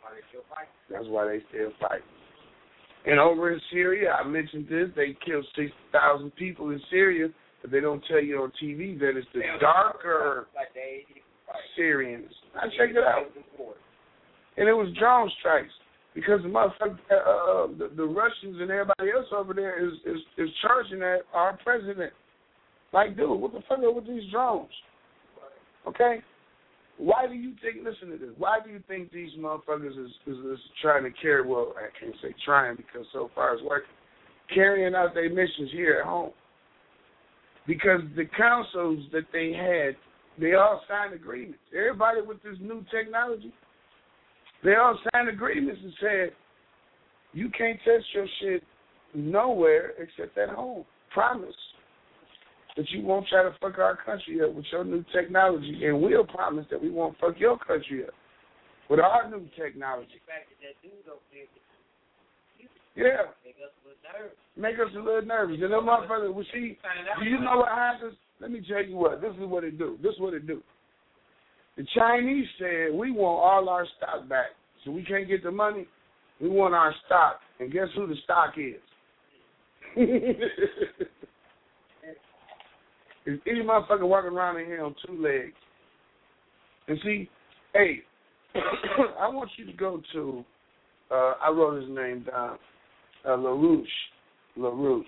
That's why they still fight. And over in Syria, I mentioned this, they killed 60,000 people in Syria, but they don't tell you on TV that it's the darker Syrians. I checked it out. And it was drone strikes because the the Russians and everybody else over there is charging at our president. Like, dude, what the fuck are with these drones? Okay? Why do you think, listen to this, why do you think these motherfuckers is trying to carry, well, I can't say trying because so far it's working, carrying out their missions here at home? Because the councils that they had, they all signed agreements. Everybody with this new technology, they all signed agreements and said, you can't test your shit nowhere except at home. Promise that you won't try to fuck our country up with your new technology, and we'll promise that we won't fuck your country up with our new technology. Yeah. Make us a little nervous. And them motherfuckers, well, see, do you know what happens? Let me tell you what. This is what it do. The Chinese said, we want all our stock back. So we can't get the money. We want our stock. And guess who the stock is? Is any motherfucker walking around in here on 2 legs? And see, hey, I want you to go to, I wrote his name down, LaRouche.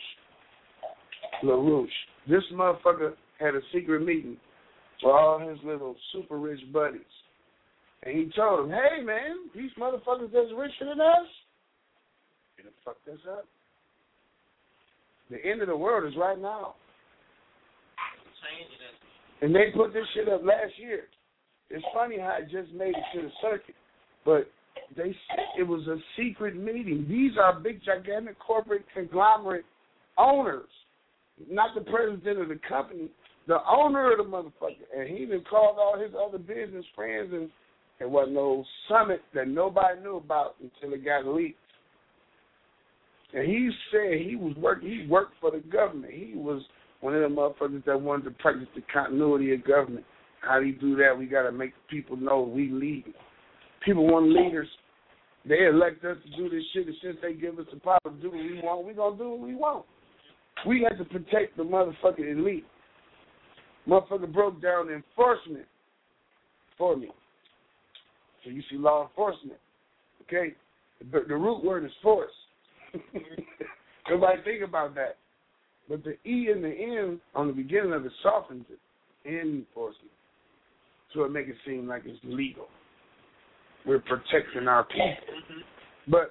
This motherfucker had a secret meeting with all his little super rich buddies. And he told them, hey, man, these motherfuckers that's richer than us, you gonna fuck this up? The end of the world is right now. And they put this shit up last year. It's funny how it just made it to the circuit. But they said it was a secret meeting. These are big, gigantic corporate conglomerate owners. Not the president of the company, the owner of the motherfucker. And he even called all his other business friends, and there wasn't no summit that nobody knew about until it got leaked. And he said he worked for the government. He was one of them motherfuckers that wanted to practice the continuity of government. How do you do that? We got to make the people know we lead. People want leaders. They elect us to do this shit, and since they give us the power to do what we want, we're going to do what we want. We have to protect the motherfucking elite. Motherfucker broke down enforcement for me. So you see law enforcement. Okay? The root word is force. Nobody think about that. But the E and the N on the beginning of it softens it. Enforcement. So it makes it seem like it's legal. We're protecting our people. But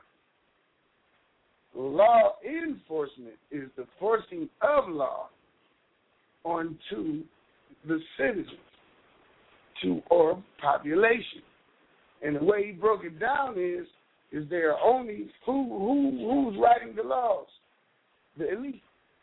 law enforcement is the forcing of law onto the citizens to or population. And the way he broke it down is there are only who's writing the laws? The elite.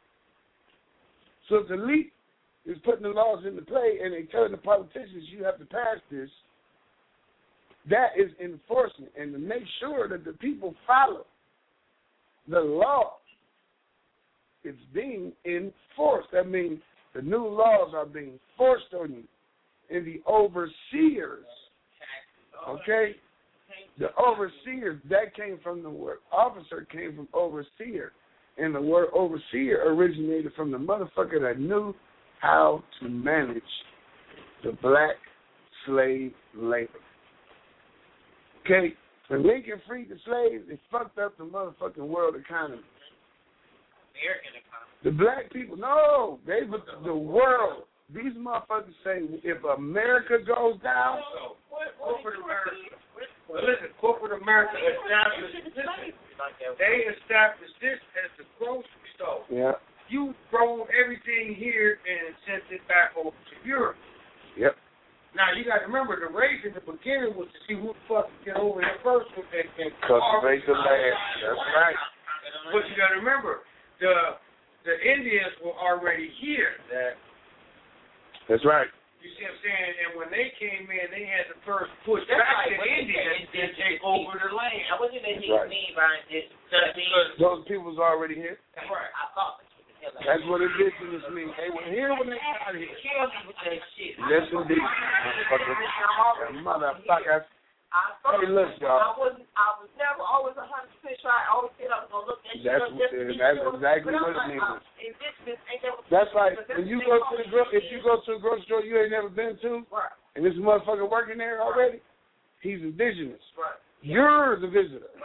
So if the elite is putting the laws into play and they telling the politicians you have to pass this, that is enforcement. And to make sure that the people follow the law, it's being enforced. That means the new laws are being forced on you. And the overseers, okay? The overseers, that came from the word officer, came from overseer. And the word overseer originated from the motherfucker that knew how to manage the black slave labor. Okay? When Lincoln freed the slaves, it fucked up the motherfucking world economy. American economy. The black people, no, they the world. These motherfuckers say if America goes down, Corporate America. Listen, corporate America established this. They established this as the grocery store. yeah, You throw everything here and sent it back over to Europe. yep, Now, you got to remember, the race in the beginning was to see who the fuck could get over there first. cultivate the land. That's right. But you got to remember, the Indians were already here. That's right. You see what I'm saying? And when they came in, they had to first push back the Indians and take over the land. I wasn't that That's he right. mean by this. Those people's already here. That's right. I thought that. That's what indigenous means. They were here when they got here. Kill me with that shit. Yes, indeed. Motherfucker. Hey, look, y'all. I was never always 100% sure. I always said I was gonna look at shit. That's exactly what it means. Indigenous ain't never. That's like when you go to the if you go to a grocery store you ain't never been to, Right. and this motherfucker working there already, he's indigenous. Right. You're the visitor.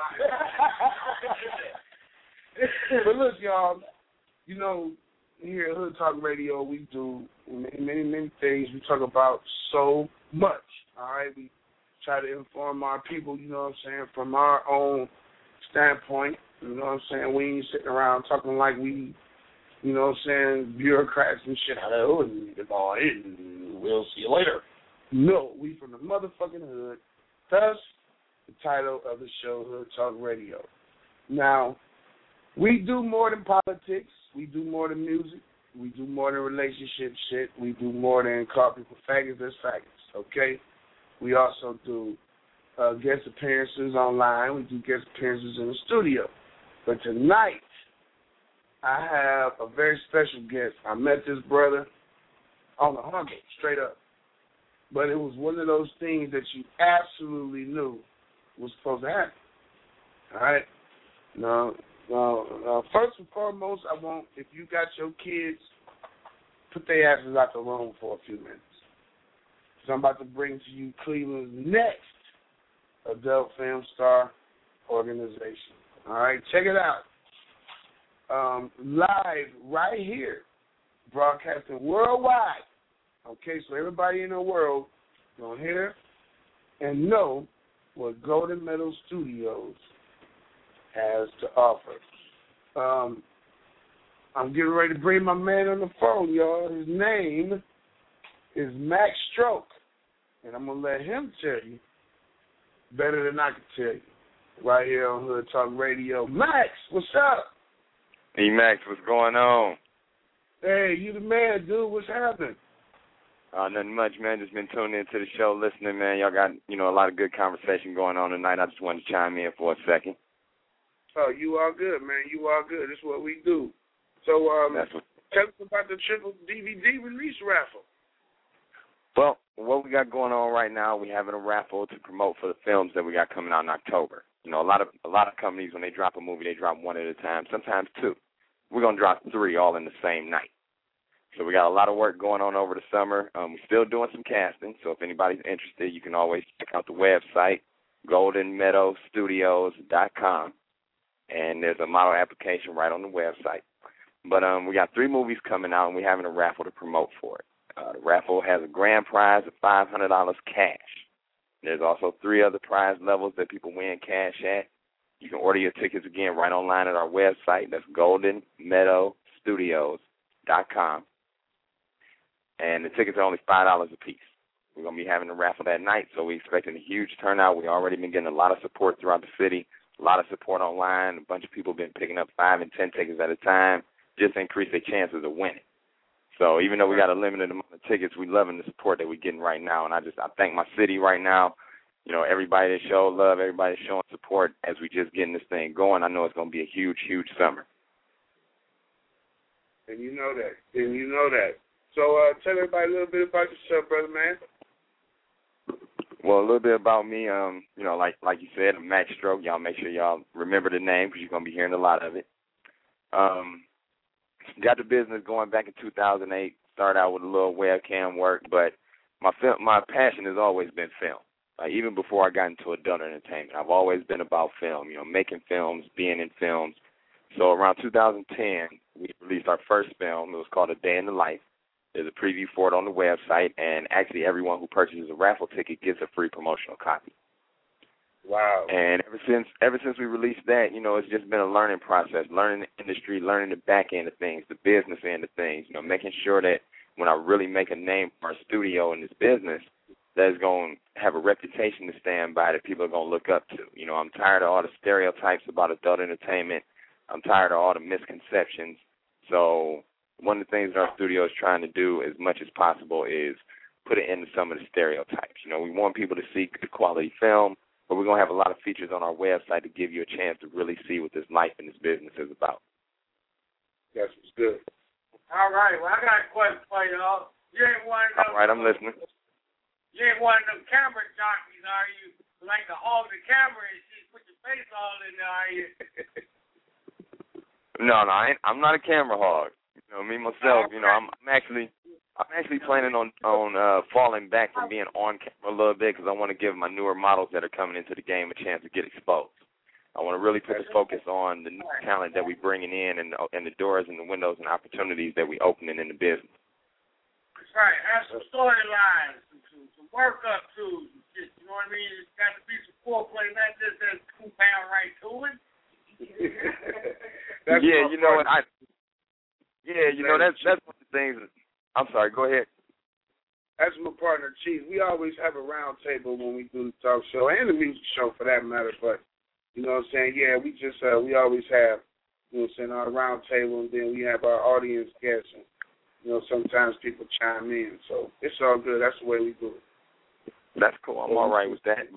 But look, y'all, you know, here at Hood Talk Radio, we do many things. We talk about so much. All right, we try to inform our people, you know what I'm saying, from our own standpoint. You know what I'm saying? We ain't sitting around talking like we, you know what I'm saying, bureaucrats and shit. Hello, and goodbye, and we'll see you later. No, we from the motherfucking hood. Thus, the title of the show, Hood Talk Radio. Now, we do more than politics. We do more than music. We do more than relationship shit. We do more than call people faggots. That's faggots, okay? We also do guest appearances online. We do guest appearances in the studio. But tonight, I have a very special guest. I met this brother on the humble, straight up. But it was one of those things that you absolutely knew was supposed to happen. All right? Now, first and foremost, I want, if you got your kids, put their asses out the room for a few minutes. So I'm about to bring to you Cleveland's next adult film star organization. All right, check it out. Live right here, broadcasting worldwide. Okay, so everybody in the world gonna hear and know what Golden Meadow Studios has to offer. I'm getting ready to bring my man on the phone, y'all. His name is Max Stroke. And I'm going to let him tell you better than I can tell you right here on Hood Talk Radio. Max, what's up? Hey, Max, what's going on? Hey, you the man, dude. What's happening? Nothing much, man. Just been tuning into the show, listening, man. Y'all got, a lot of good conversation going on tonight. I just wanted to chime in for a second. Oh, you all good, man. You all good. This is what we do. So, tell us about the triple DVD release raffle. Well, what we got going on right now, we're having a raffle to promote for the films that we got coming out in October. A lot of companies, when they drop a movie, they drop one at a time, sometimes two. We're going to drop 3 all in the same night. So we got a lot of work going on over the summer. We're still doing some casting, so if anybody's interested, you can always check out the website, goldenmeadowstudios.com, and there's a model application right on the website. But we got 3 movies coming out, and we're having a raffle to promote for it. The raffle has a grand prize of $500 cash. There's also 3 other prize levels that people win cash at. You can order your tickets again right online at our website. That's goldenmeadowstudios.com. and the tickets are only $5 a piece. We're going to be having a raffle that night, so we're expecting a huge turnout. We've already been getting a lot of support throughout the city, a lot of support online. A bunch of people have been picking up 5 and 10 tickets at a time just to increase their chances of winning. So even though we got a limited amount of tickets, we're loving the support that we're getting right now. And I thank my city right now. You know, everybody that showed love, everybody showing support as we just getting this thing going. I know it's going to be a huge, huge summer. And you know that. So tell everybody a little bit about yourself, brother man. Well, a little bit about me, you know, like you said, I'm Max Stroke. Y'all make sure y'all remember the name because you're going to be hearing a lot of it. Got the business going back in 2008. Started out with a little webcam work, but my passion has always been film. Like even before I got into adult entertainment, I've always been about film, you know, making films, being in films. So around 2010, we released our first film. It was called A Day in the Life. There's a preview for it on the website, and actually everyone who purchases a raffle ticket gets a free promotional copy. Wow. And ever since we released that, you know, it's just been a learning process, learning the industry, learning the back end of things, the business end of things, you know, making sure that when I really make a name for our studio in this business, that it's going to have a reputation to stand by that people are going to look up to. You know, I'm tired of all the stereotypes about adult entertainment. I'm tired of all the misconceptions. So one of the things that our studio is trying to do as much as possible is put it into some of the stereotypes. You know, we want people to see good quality film, but we're going to have a lot of features on our website to give you a chance to really see what this life and this business is about. That's what's good. All right. Well, I got a question for y'all. You ain't one of them. All right, I'm listening. You ain't one of them camera jockeys, are you? Like to hog the camera and shit, put your face all in there, are you? No, I'm not a camera hog. You know, me myself. You know, I'm actually planning on falling back from being on camera a little bit because I want to give my newer models that are coming into the game a chance to get exposed. I want to really put the focus on the new talent that we're bringing in and the doors and the windows and opportunities that we're opening in the business. That's right. Have some storylines, some work up to, you know what I mean? It's got to be some foreplay, not just that 2 pound right to it. That's you know what? That's one of the things. I'm sorry. Go ahead. That's my partner, Chief. We always have a round table when we do the talk show and the music show, for that matter. But you know what I'm saying? Yeah, we just we always have, you know what I'm saying, our round table, and then we have our audience guests. And, you know, sometimes people chime in, so it's all good. That's the way we do it. That's cool. I'm all right with that.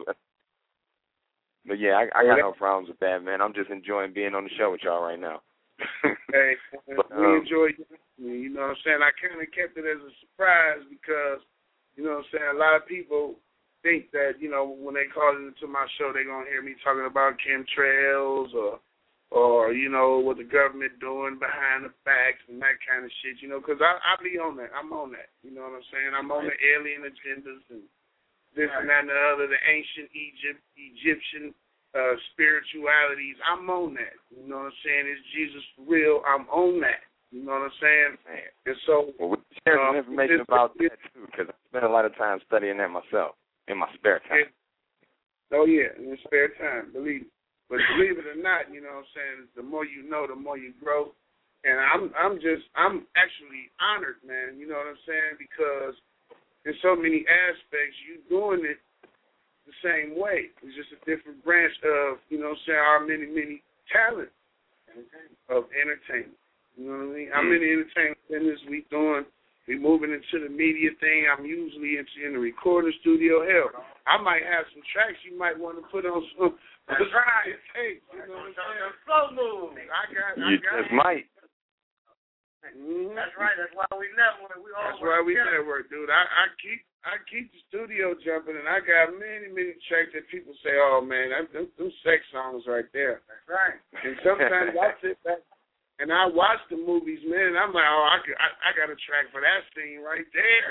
But yeah, I got no problems with that, man. I'm just enjoying being on the show with y'all right now. Hey, we enjoy you. You know what I'm saying? I kind of kept it as a surprise because, you know what I'm saying, a lot of people think that, you know, when they call into my show, they're going to hear me talking about chemtrails or, you know, what the government doing behind the backs and that kind of shit, you know, because I be on that. I'm on that. You know what I'm saying? I'm on the alien agendas and this and that and the other, the ancient Egyptian spiritualities. I'm on that. You know what I'm saying? Is Jesus real? I'm on that. You know what I'm saying? And so, we share some information about that too, because I spend a lot of time studying that myself in my spare time. Oh yeah, in your spare time, believe me. But believe it or not, you know what I'm saying, the more you know, the more you grow. And I'm actually honored, man, you know what I'm saying, because in so many aspects, you doing it the same way. It's just a different branch of, you know what I'm saying, our many talents of entertainment. You know what I mean? I'm in the entertainment business. We moving into the media thing. I'm usually in the recording studio. Hell, I might have some tracks you might want to put on some. That's right. Hey, you know what I'm saying? Slow move. You just might. Mm-hmm. That's right. That's why we network. That's why we network, dude. I keep the studio jumping, and I got many tracks that people say, "Oh man, them sex songs right there." That's right. And sometimes I sit back and I watch the movies, man, and I'm like, "Oh, I got a track for that scene right there."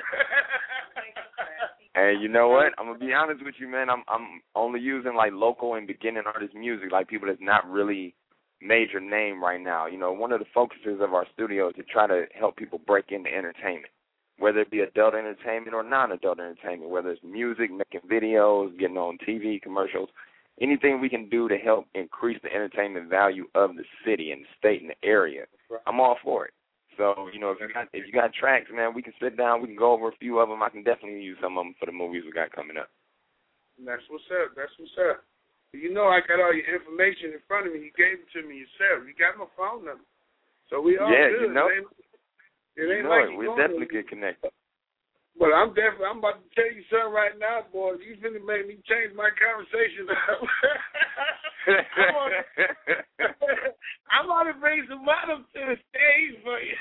Hey, you know what? I'm gonna be honest with you, man. I'm only using like local and beginning artist music, like people that's not really major name right now. You know, one of the focuses of our studio is to try to help people break into entertainment, whether it be adult entertainment or non-adult entertainment, whether it's music, making videos, getting on TV, commercials, anything we can do to help increase the entertainment value of the city and the state and the area. I'm all for it. So, you know, if you got tracks, man, we can sit down, we can go over a few of them. I can definitely use some of them for the movies we got coming up. That's what's up. That's what's up. You know, I got all your information in front of me. You gave it to me yourself. You got my phone number. So we all good. You know. It ain't like we definitely get connected. But I'm about to tell you something right now, boy. You finna make me change my conversation up. I'm gonna bring some models to the stage for you.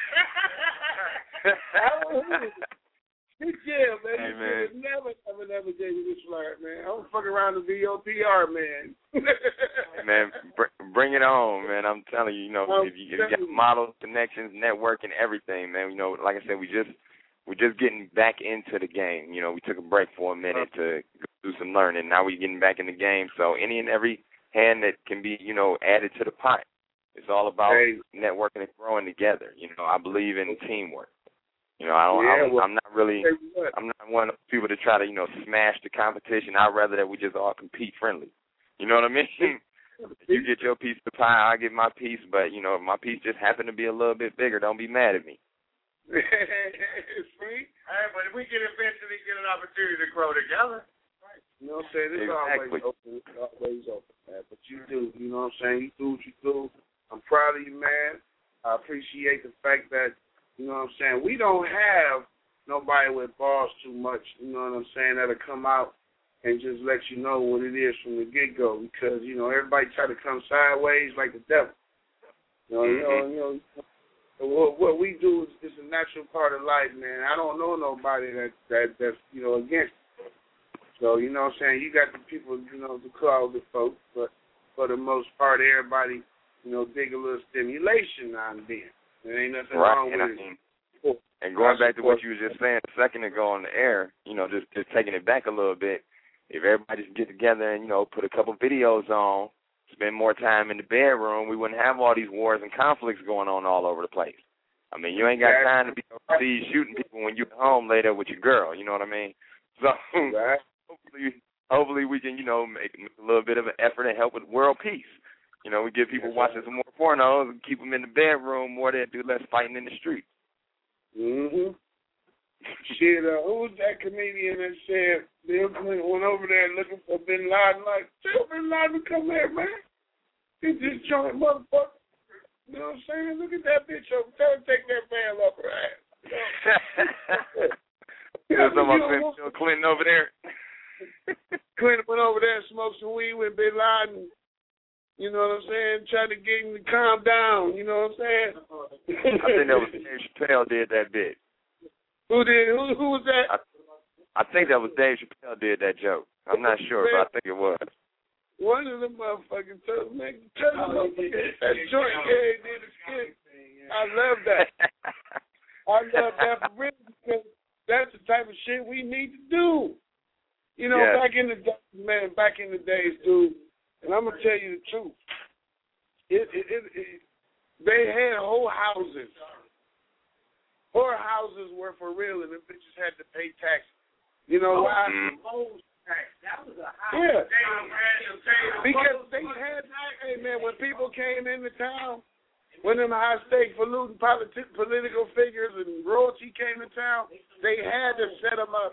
Yeah, man. Hey, man. Never gave me this flirt, man. I'm fucking around the VOPR, man. Hey, man, bring it on, man. I'm telling you, you know, if you got models, connections, networking, everything, man. You know, like I said, we're just getting back into the game. You know, we took a break for a minute to do some learning. Now we're getting back in the game. So any and every hand that can be, you know, added to the pot. It's all about networking and growing together. You know, I believe in teamwork. You know, I'm not one of those people to try to, you know, smash the competition. I'd rather that we just all compete friendly. You know what I mean? You get your piece of the pie, I get my piece, but, you know, if my piece just happened to be a little bit bigger, don't be mad at me. Sweet. Hey, but if we can eventually get an opportunity to grow together. Right. You know what I'm saying? It's always open, man. But you do, you know what I'm saying? You do what you do. I'm proud of you, man. I appreciate the fact that, you know what I'm saying, we don't have nobody with balls too much, you know what I'm saying, that'll come out and just let you know what it is from the get-go, because, you know, everybody try to come sideways like the devil. You know, what we do is a natural part of life, man. I don't know nobody that's, you know, against it. So, you know what I'm saying, you got the people, you know, the crowd, the folks, but for the most part, everybody, you know, dig a little stimulation now and then. There ain't nothing wrong with it. And going back to what you were just saying a second ago on the air, you know, just taking it back a little bit, if everybody just get together and, you know, put a couple videos on, spend more time in the bedroom, we wouldn't have all these wars and conflicts going on all over the place. I mean, you ain't got time to be overseas shooting people when you're at home later with your girl, you know what I mean? So hopefully we can, you know, make a little bit of an effort and help with world peace. You know, we get people watching some more pornos and keep them in the bedroom more than do less fighting in the street. Mm-hmm. Shit, who was that comedian that said Bill Clinton went over there looking for Bin Laden? Like, tell Bin Laden to come here, man. He's this joint motherfucker. You know what I'm saying? Look at that bitch over. Tell her to take that veil up her ass. There's Bill Clinton over there. Clinton went over there and smoked some weed with Bin Laden. You know what I'm saying? Trying to get him to calm down. You know what I'm saying? I think that was Dave Chappelle did that bit. Who did? Who was that? I think that was Dave Chappelle did that joke. I'm not sure, but I think it was. One of them motherfuckers told me, that joint did a skit. I love that. I love that for real, because that's the type of shit we need to do. You know, back in the days, dude, and I'm going to tell you the truth. They had whole houses. Whole houses were for real, and the bitches had to pay taxes. You know why? That was a high because they had, hey man, when people came into town, when them high-stake polluting political figures and royalty came to town, they had to set them up.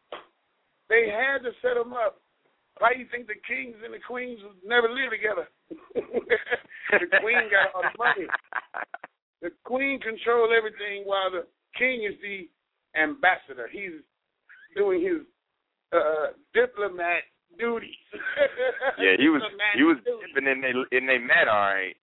Why do you think the kings and the queens would never live together? The queen got all the money. The queen controlled everything while the king is the ambassador. He's doing his diplomat duties. Yeah, he was dipping in they mat, all right.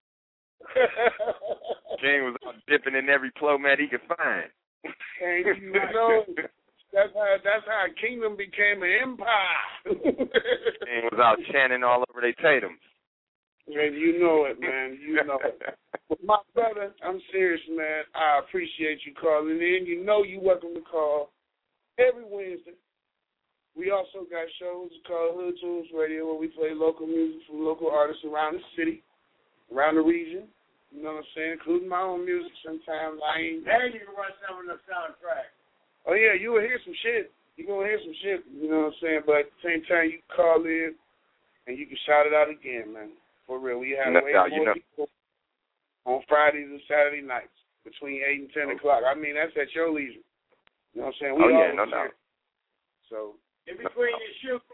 King was dipping in every plomat he could find. And you know, that's how a kingdom became an empire. King was out chanting all over their Tatums. And you know it, man. You know it. But my brother, I'm serious, man. I appreciate you calling in. You know you're welcome to call every Wednesday. We also got shows called Hood Tunes Radio where we play local music from local artists around the city, around the region. You know what I'm saying? Including my own music sometimes. There you can run some of the soundtrack. Oh, yeah, you will hear some shit. You're going to hear some shit, you know what I'm saying? But at the same time, you can call in and you can shout it out again, man. For real. We have way more people on Fridays and Saturday nights. between 8 and 10 o'clock. I mean, that's at your leisure. You know what I'm saying? We no doubt. So in between your shoes.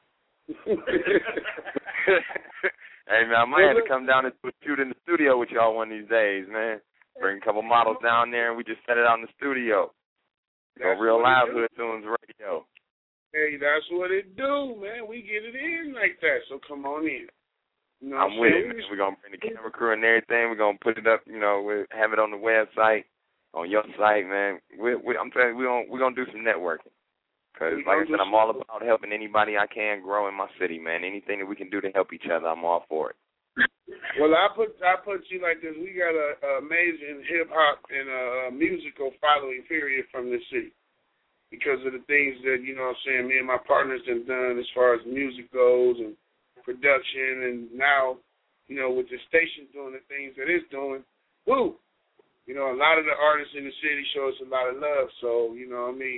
Hey, man, I might have to come down and shoot in the studio with y'all one of these days, man. Bring a couple models down there, and we just set it out in the studio. Go Real Live Hood Tunes Radio. Hey, that's what it do, man. We get it in like that, so come on in. You know I'm with it, man. We're going to bring the camera crew and everything. We're going to put it up, we'll have it on the website, on your site, man. I'm telling you, we're going to do some networking. Because, like I said, I'm all about helping anybody I can grow in my city, man. Anything that we can do to help each other, I'm all for it. Well, I put you like this. We got an amazing hip-hop and musical following period from this city because of the things that, me and my partners have done as far as music goes and production. And now, with the station doing the things that it's doing, woo! A lot of the artists in the city show us a lot of love. So, we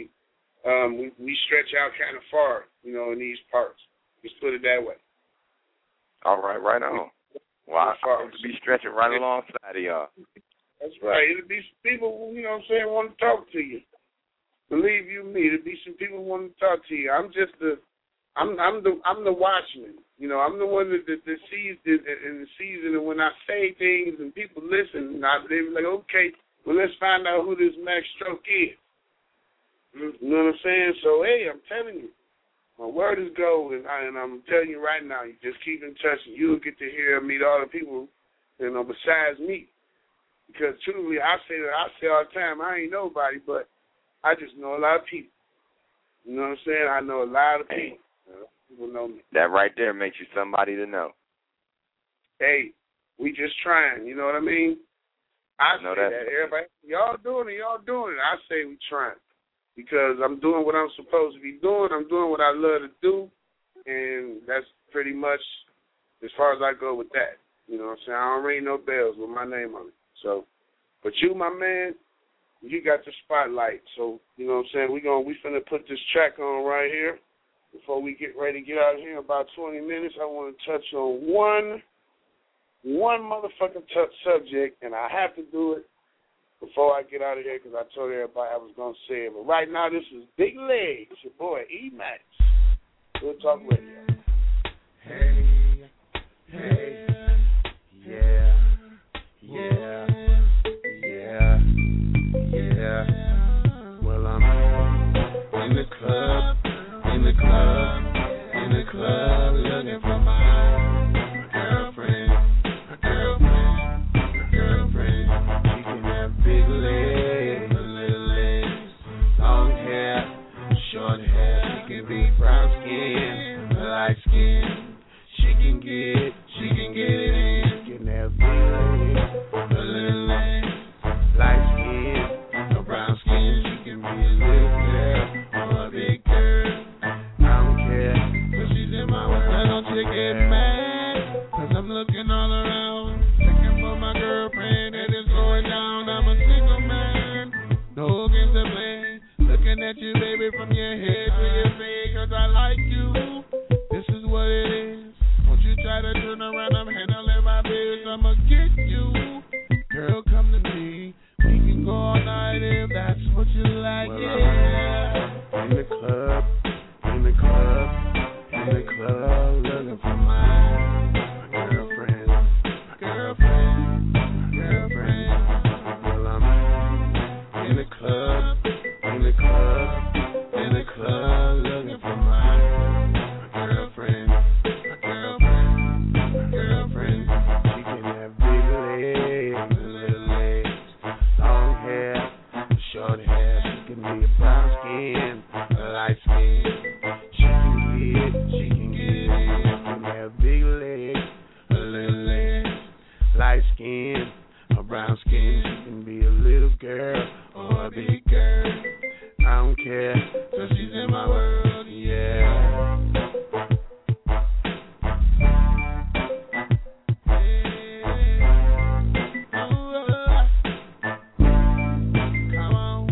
stretch out kind of far, in these parts. Just put it that way. All right, right on. Well, I hope to be stretching right alongside of y'all. That's right. It'll be some people, want to talk to you. Believe you me, there'll be some people want to talk to you. I'm just I'm the watchman. I'm the one that sees it in the season, and when I say things and people listen, they be like, okay, well, let's find out who this Max Stroke is. You know what I'm saying? So, hey, I'm telling you, my word is gold, and I'm telling you right now, you just keep in touch, and you'll get to meet all the people, besides me. Because truly, I say all the time, I ain't nobody, but I just know a lot of people. You know what I'm saying? I know a lot of people. People know me. That right there makes you somebody to know. Hey, we just trying. You know what I mean? I say that. Everybody, y'all doing it. I say we trying. Because I'm doing what I'm supposed to be doing. I'm doing what I love to do. And that's pretty much as far as I go with that. You know what I'm saying? I don't ring no bells with my name on it. So, but you, my man, you got the spotlight. So, you know what I'm saying? We finna put this track on right here. Before we get ready to get out of here in about 20 minutes, I want to touch on one motherfucking subject, and I have to do it before I get out of here because I told everybody I was going to say it. But right now, this is Big Legs, your boy E-Max. Real Talk Radio. Hey, yeah. Well, I'm in the club, looking for my girlfriend. She can have big legs, little legs, long hair, short hair. She can be brown skin, light skin. She can get it in. She can have big legs, little legs, light skin, or brown skin. She can be a little girl or a big girl. I don't care, 'cause she's in my world. I don't get mad, 'cause I'm looking all around, looking for my girlfriend that is going down. I'm a single man, no games to play. Looking at you, baby, from your head to your feet, 'cause I like you. This is what it is. Don't you try to turn around, I'm handling my biz. I'ma get you. Girl, come to me. We can go all night if that's what you like. Well, yeah. In the club, looking for my girlfriend. Well, I'm in the club, looking for my girlfriend. She can have big legs, little legs, long hair, short hair. She can be a brown skin, light skin. She can get it. She can have big legs, little legs, light skin, or brown skin. She can be a little girl or a big girl. I don't care, 'cause she's in my world, yeah. Come on.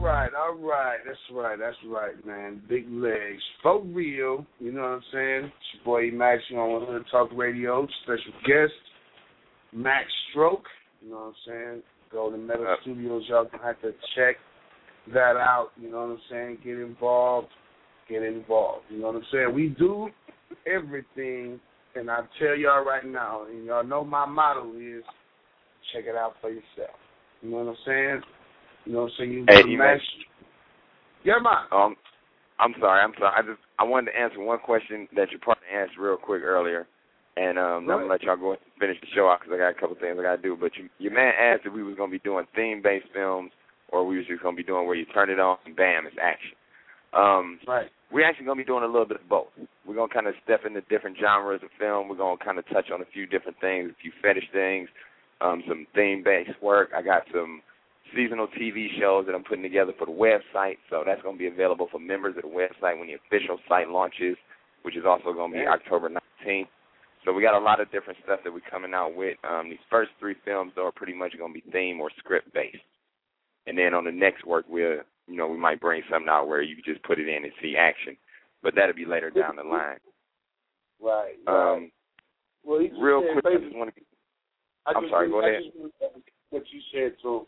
That's right, man. Big legs. For real. You know what I'm saying? It's your boy Max, you know, on Hood Talk Radio. Special guest, Max Stroke. You know what I'm saying? Golden Metal Studios. Y'all gonna have to check that out. You know what I'm saying? Get involved. You know what I'm saying? We do everything, and I tell y'all right now, and y'all know my motto is check it out for yourself. You know what I'm saying? You know what I'm saying? You hey, Max. Yeah, man. I'm sorry. I wanted to answer one question that your partner asked real quick earlier, and I'm gonna let y'all go and finish the show out because I got a couple things I gotta do. But your man asked if we was gonna be doing theme-based films or we was just gonna be doing where you turn it on and bam, it's action. Right. We're actually gonna be doing a little bit of both. We're gonna kind of step into different genres of film. We're gonna kind of touch on a few different things, a few fetish things, some theme-based work. I got some seasonal TV shows that I'm putting together for the website, so that's going to be available for members of the website when the official site launches, which is also going to be October 19th. So we got a lot of different stuff that we're coming out with. These first 3 films, though, are pretty much going to be theme or script-based. And then on the next work, we might bring something out where you can just put it in and see action. But that'll be later down the line. Right. Well, real quick, I just want to... I'm sorry, go ahead. What you said, so...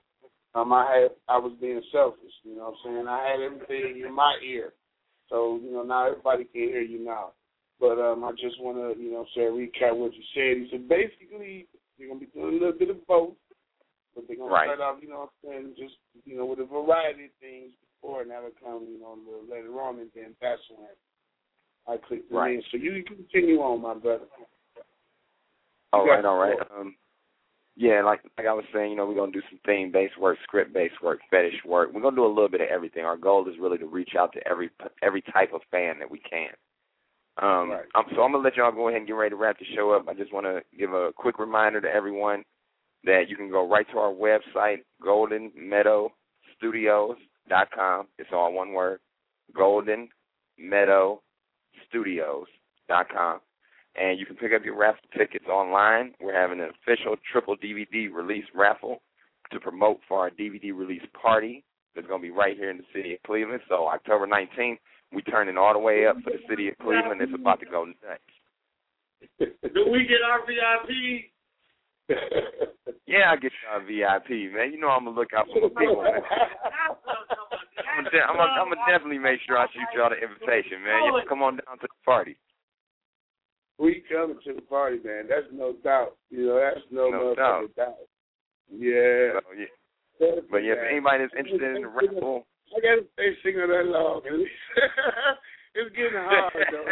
I was being selfish, you know what I'm saying? I had everything in my ear. So, you know, now everybody can hear you now. But I just want to, you know, recap what you said. He said basically you're going to be doing a little bit of both, but they're going to start off, you know what I'm saying, just, you know, with a variety of things before, and that'll come, you know, a little later on, and then that's when I clicked the in. So you can continue on, my brother. All right. Yeah, like I was saying, you know, we're going to do some theme-based work, script-based work, fetish work. We're going to do a little bit of everything. Our goal is really to reach out to every type of fan that we can. So I'm going to let y'all go ahead and get ready to wrap the show up. I just want to give a quick reminder to everyone that you can go right to our website, goldenmeadowstudios.com. It's all one word, goldenmeadowstudios.com. And you can pick up your raffle tickets online. We're having an official triple DVD release raffle to promote for our DVD release party that's going to be right here in the city of Cleveland. So October 19th, we're turning all the way up for the city of Cleveland. It's about to go nuts. Do we get our VIP? Yeah, I get y'all VIP, man. You know I'm going to look out for my people, man. I'm going to definitely make sure I shoot y'all the invitation, man. You come on down to the party. We coming to the party, man. That's no doubt. You know, that's no doubt. Yeah. So, yeah. But yeah, if anybody is interested in the raffle, I got to stay singing that long. It's getting hard, though.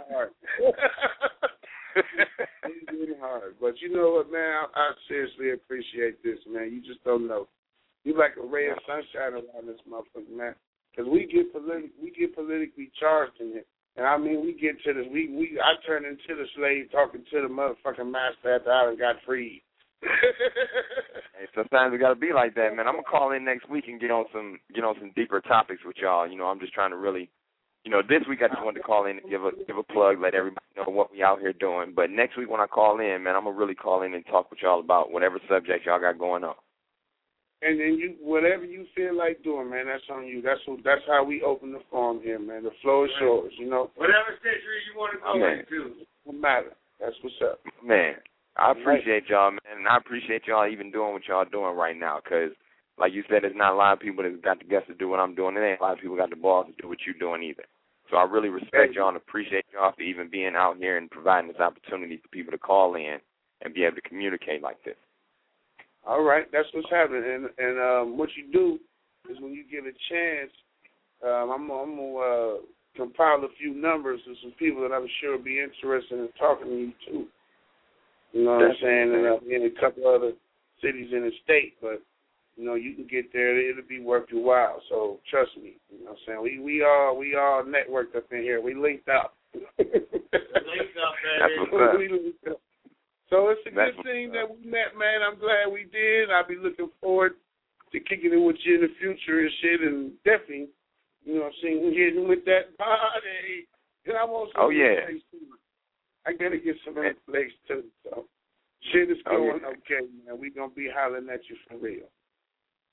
It's getting hard. But you know what, man? I seriously appreciate this, man. You just don't know. You like a ray of sunshine around this motherfucker, man. Because we get politically charged in it. And I mean, we get to this. I turn into the slave talking to the motherfucking master after I got freed. Hey, sometimes it got to be like that, man. I'm gonna call in next week and get on some deeper topics with y'all. You know, I'm just trying to really, you know, this week I just wanted to call in and give a plug, let everybody know what we out here doing. But next week when I call in, man, I'm gonna really call in and talk with y'all about whatever subject y'all got going on. And then whatever you feel like doing, man, that's on you. That's how we open the forum here, man. The floor is yours, you know. Whatever century you want to go into. No matter. That's what's up. Man, I appreciate y'all, man, and I appreciate y'all even doing what y'all doing right now, because, like you said, there's not a lot of people that got the guts to do what I'm doing. There ain't a lot of people got the balls to do what you're doing either. So I really respect y'all and appreciate y'all for even being out here and providing this opportunity for people to call in and be able to communicate like this. All right, that's what's happening. And what you do is when you get a chance, I'm gonna compile a few numbers of some people that I'm sure will be interested in talking to you too. You know what I'm saying? And in a couple other cities in the state, but you know you can get there. It'll be worth your while. So trust me. You know what I'm saying? We all networked up in here. We linked up. Linked up, man. So it's a good thing that we met, man. I'm glad we did. I'll be looking forward to kicking it with you in the future and shit, and definitely, you know what I'm saying, getting with that body. And I want some place too. I got to get some other place too. So shit is going okay, man. We're going to be hollering at you for real.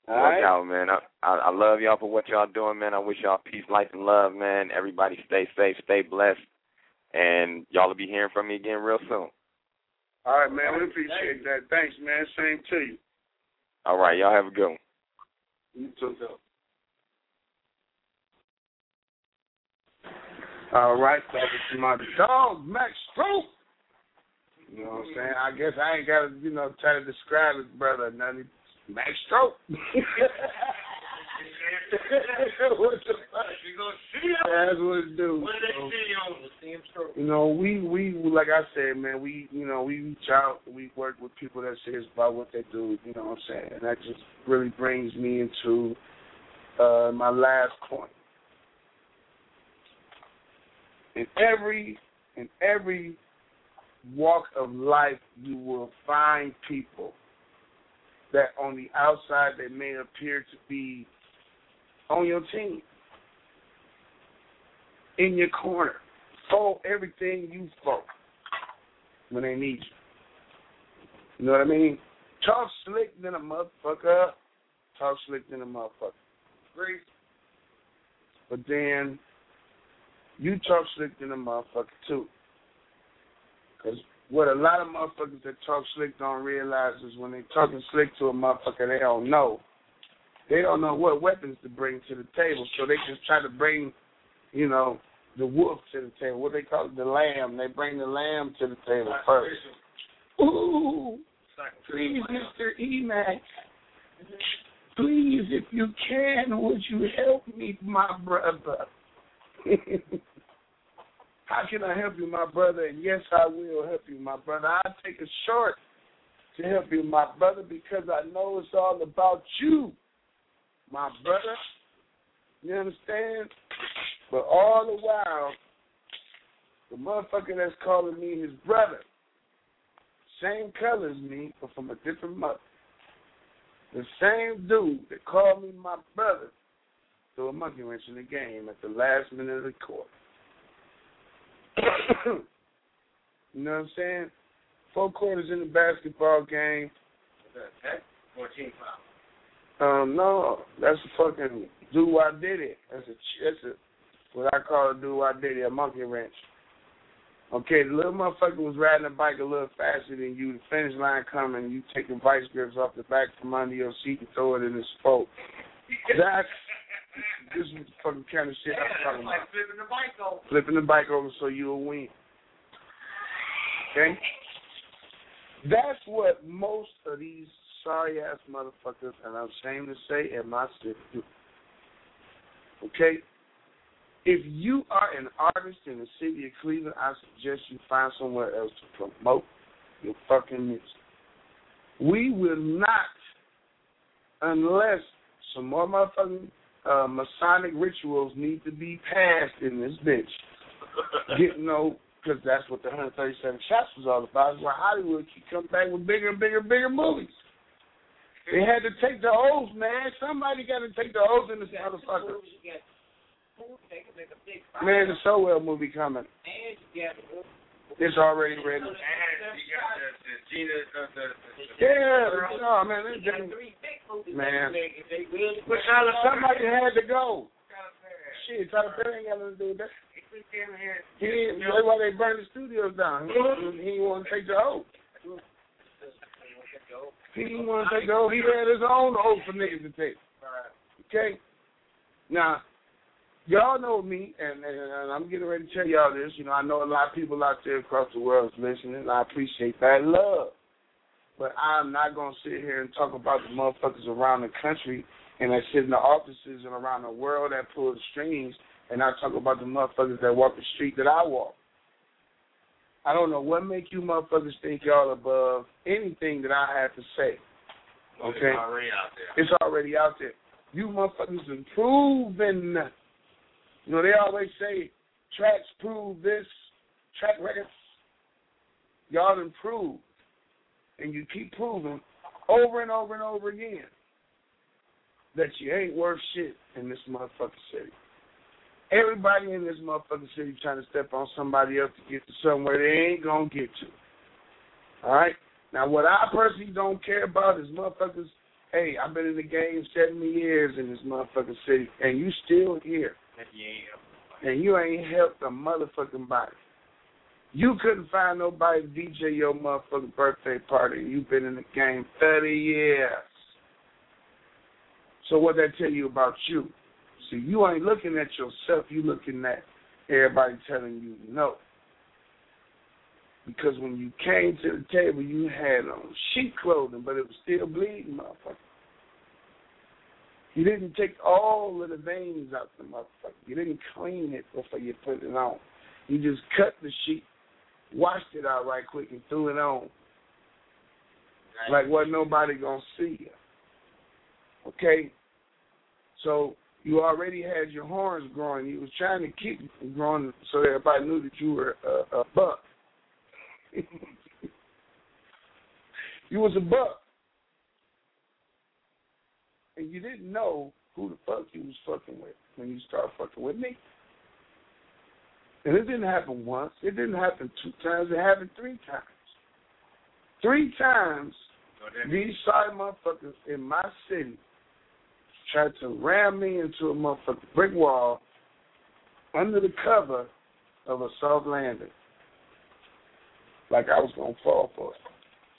Work out, man. I love y'all for what y'all doing, man. I wish y'all peace, life, and love, man. Everybody stay safe, stay blessed, and y'all will be hearing from me again real soon. All right, man. We appreciate that. Thanks, man. Same to you. All right, y'all have a good one. You too, though. All right, talking to my dog, Max Stroke. You know what I'm saying? I guess I ain't got to, try to describe his brother. Nothing. Max Stroke. What the fuck? You gonna see him? That's what it do. What did they see on? See him stroke. We like I said, man, we reach out, we work with people that serious about what they do. You know what I'm saying? And that just really brings me into my last point. In every walk of life, you will find people that on the outside they may appear to be on your team, in your corner, for everything you for when they need you. You know what I mean? Talk slick than a motherfucker. Talk slick than a motherfucker. Great. But then you talk slick than a motherfucker too. Because what a lot of motherfuckers that talk slick don't realize is when they talking slick to a motherfucker, they don't know. They don't know what weapons to bring to the table, so they just try to bring, the wolf to the table. What they call it, the lamb. They bring the lamb to the table first. Ooh, please, Mr. Emax, please, if you can, would you help me, my brother? How can I help you, my brother? And yes, I will help you, my brother. I'll take a short to help you, my brother, because I know it's all about you, my brother. You understand? But all the while, the motherfucker that's calling me his brother, same color as me, but from a different mother. The same dude that called me my brother threw a monkey wrench in the game at the last minute of the quarter. You know what I'm saying? 4 quarters in the basketball game. That's 14 fouls. No, that's a fucking do I did it. That's a what I call a do I did it, a monkey wrench. Okay, the little motherfucker was riding a bike a little faster than you. The finish line coming, you take the vice grips off the back from under your seat and throw it in the spoke. This is the fucking kind of shit I'm talking about. Like flipping the bike over. Flipping the bike over so you'll win. Okay? That's what most of these sorry-ass motherfuckers, and I'm ashamed to say, and my sister do. Okay? If you are an artist in the city of Cleveland, I suggest you find somewhere else to promote your fucking music. We will not, unless some more motherfucking Masonic rituals need to be passed in this bitch. Because that's what the 137 Shots was all about. Is why Hollywood keep coming back with bigger and bigger and bigger movies. They had to take the oaths, man. Somebody got to take the oaths in this motherfucker. Man, the So Well movie coming. It's already ready. And you got the Gina, no, man. Man. But somebody had to go. Shit, Tyler Perry ain't got nothing to do with that. That's why they burned the studios down. He didn't want to take the oath. He didn't want to take the oath. He had his own oath for niggas to take. Okay? Now, y'all know me, and I'm getting ready to tell y'all this. I know a lot of people out there across the world is listening, and I appreciate that love. But I'm not going to sit here and talk about the motherfuckers around the country and that sit in the offices and around the world that pull the strings, and I talk about the motherfuckers that walk the street that I walk. I don't know what make you motherfuckers think y'all above anything that I have to say. Okay? It's already out there. It's already out there. You motherfuckers improving. They always say tracks prove this, track records. Y'all improve. And you keep proving over and over and over again that you ain't worth shit in this motherfucking city. Everybody in this motherfucking city trying to step on somebody else to get to somewhere they ain't going to get to. All right? Now, what I personally don't care about is motherfuckers Hey, I've been in the game 70 years in this motherfucking city, and you still here. And you ain't helped a motherfucking body. You couldn't find nobody to DJ your motherfucking birthday party, and you've been in the game 30 years. So what that tell you about you? See, you ain't looking at yourself, you looking at everybody telling you no. Because when you came to the table, you had on sheet clothing, but it was still bleeding, motherfucker. You didn't take all of the veins out the motherfucker. You didn't clean it before you put it on. You just cut the sheet, washed it out right quick, and threw it on. Like wasn't nobody going to see you. Okay? So you already had your horns growing. You was trying to keep them growing so that everybody knew that you were a buck. You was a buck. And you didn't know who the fuck you was fucking with when you started fucking with me. And it didn't happen once. It didn't happen 2 times. It happened 3 times. 3 times these side motherfuckers in my city tried to ram me into a motherfucking brick wall under the cover of a soft landing. Like I was going to fall for it.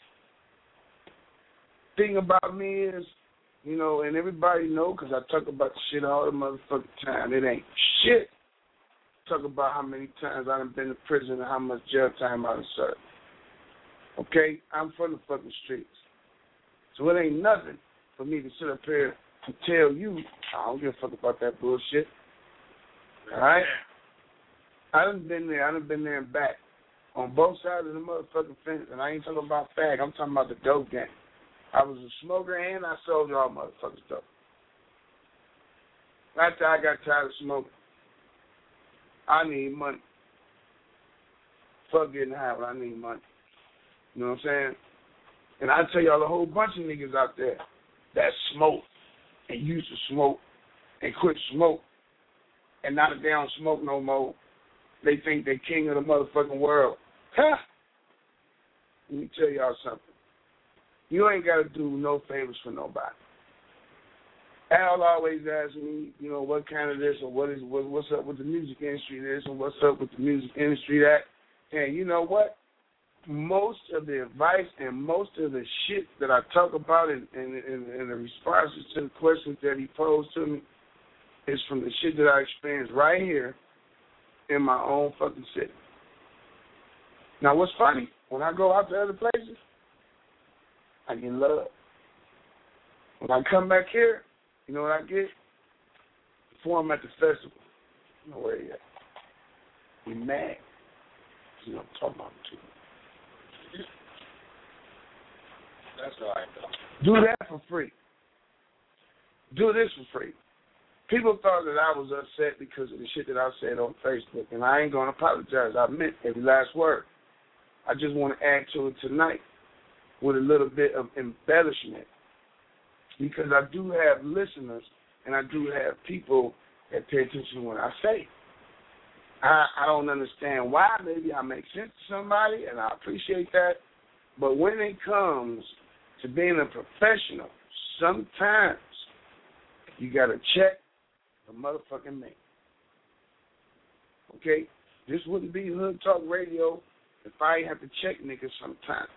Thing about me is, you know, and everybody know because I talk about the shit all the motherfucking time. It ain't shit. Talk about how many times I done been to prison and how much jail time I done served. Okay? I'm from the fucking streets. So it ain't nothing for me to sit up here and tell you, I don't give a fuck about that bullshit. All right? I done been there and back. On both sides of the motherfucking fence, and I ain't talking about fag, I'm talking about the dope gang. I was a smoker and I sold y'all motherfuckers dope. After I got tired of smoking, I need money. Fuck getting high, but I need money. You know what I'm saying? And I tell y'all a whole bunch of niggas out there that smoke and used to smoke and quit smoke and now that they don't smoke no more, they think they're king of the motherfucking world. Huh? Let me tell y'all something. You ain't got to do no favors for nobody. Al always asks me, you know, what kind of this or what's up with the music industry this and what's up with the music industry that. And you know what? Most of the advice and most of the shit that I talk about in the responses to the questions that he posed to me is from the shit that I experienced right here in my own fucking city. Now, what's funny, when I go out to other places, I get love. When I come back here, you know what I get? Before I'm at the festival. You know where he at? He mad. You know, I'm talking about him too. That's all right, though. Do that for free. Do this for free. People thought that I was upset because of the shit that I said on Facebook, and I ain't going to apologize. I meant every last word. I just want to add to it tonight with a little bit of embellishment because I do have listeners and I do have people that pay attention to what I say. I don't understand why. Maybe I make sense to somebody, and I appreciate that. But when it comes to being a professional, sometimes you got to check the motherfucking name. Okay? This wouldn't be Hood Talk Radio if I ain't have to check niggas sometimes.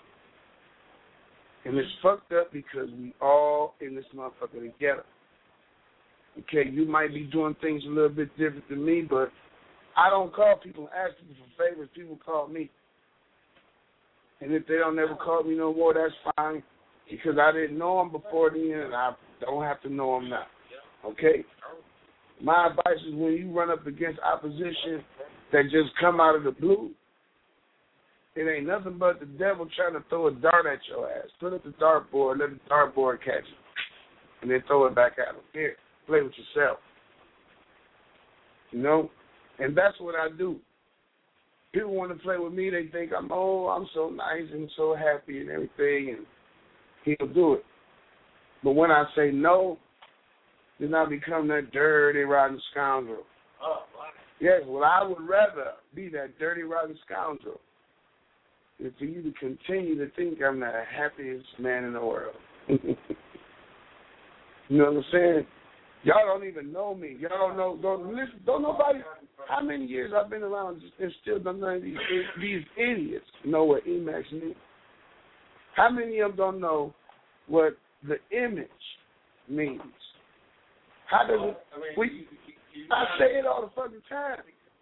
And it's fucked up because we all in this motherfucker together. Okay, you might be doing things a little bit different than me, but I don't call people and ask people for favors. People call me. And if they don't ever call me no more, that's fine. Because I didn't know them before then, and I don't have to know them now. Okay? My advice is when you run up against opposition that just come out of the blue, it ain't nothing but the devil trying to throw a dart at your ass. Put up the dartboard, let the dartboard catch you, and then throw it back at them. Here, play with yourself. You know? And that's what I do. People want to play with me. They think I'm so nice and so happy and everything, and he'll do it. But when I say no, then I become that dirty, rotten scoundrel. Oh, wow. Yes, well, I would rather be that dirty, rotten scoundrel than for you to continue to think I'm the happiest man in the world. You know what I'm saying? Y'all don't even know me. Y'all don't listen. Don't nobody. How many years I've been around and still don't none of these idiots know what Emax means? How many of them don't know what the image means? How does it? I say it all the fucking time.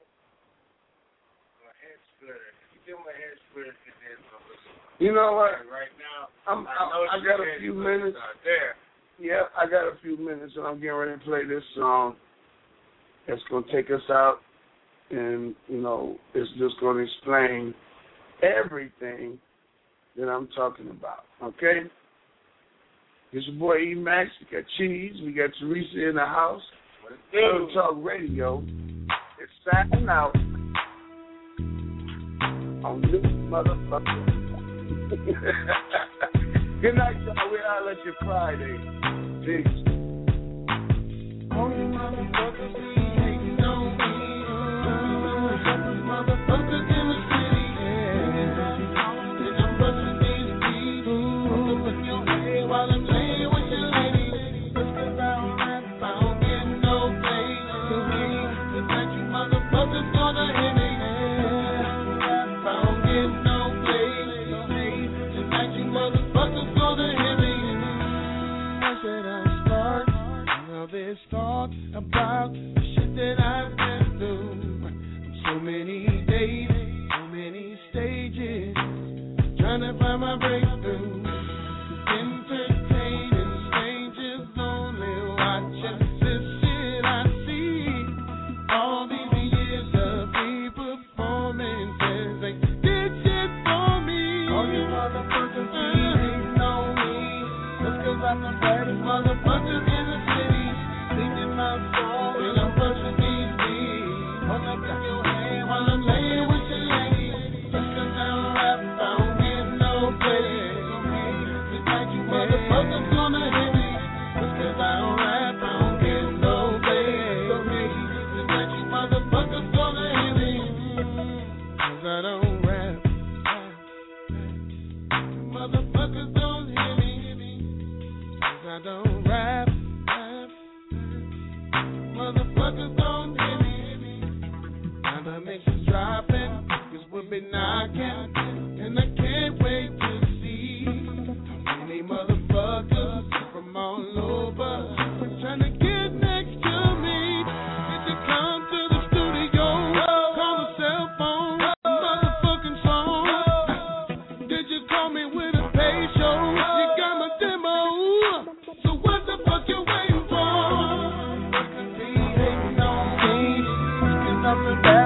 You know what? Right now, I got a few minutes. Yeah, I got a few minutes, and I'm getting ready to play this song. That's gonna take us out, and it's just gonna explain everything that I'm talking about. Okay? It's your boy E-Max. We got Cheese. We got Teresa in the house. Real Talk Radio. It's signing out on this motherfucker. Good night, y'all. We'll holler at you Friday. Peace. All you motherfuckers be hating on me. Motherfuckers in the city. And I'm brushing these teeth. Up in your head while I'm laying with your lady. Just 'cause I don't rap, I don't get no play. Tonight you motherfuckers gonna hit me. I don't get no play. Tonight you motherfuckers gonna hit me. I said I'll start. Now this talk about the shit that I've been through. So many days, so many stages, trying to find my breakthrough. Entertaining strangers only, watching this shit I see. All these years of me performances, they did shit for me. All you motherfuckers hating on me, just 'cause I'm the baddest motherfuckers in the city. Singing my song and I'm brushing these beats. Hold up in your hand while I'm laying with your lady. Just 'cause I don't rap, I don't get no play. Tonight you motherfuckers gonna hit me. Just 'cause I don't rap, I don't get no play. Tonight you motherfuckers gonna hit me. 'Cause I don't rap. Motherfuckers don't hear me. 'Cause I don't rap. Motherfuckers don't hear me. Now the mix is dropping, cause we'll be knocking. And I can't wait to see how many motherfuckers from all over trying to get next to me. Did you come to the studio? Call the cell phone, motherfucking song. Did you call me with a pay show? You got my demo. So what the fuck you waiting for? I'm the best.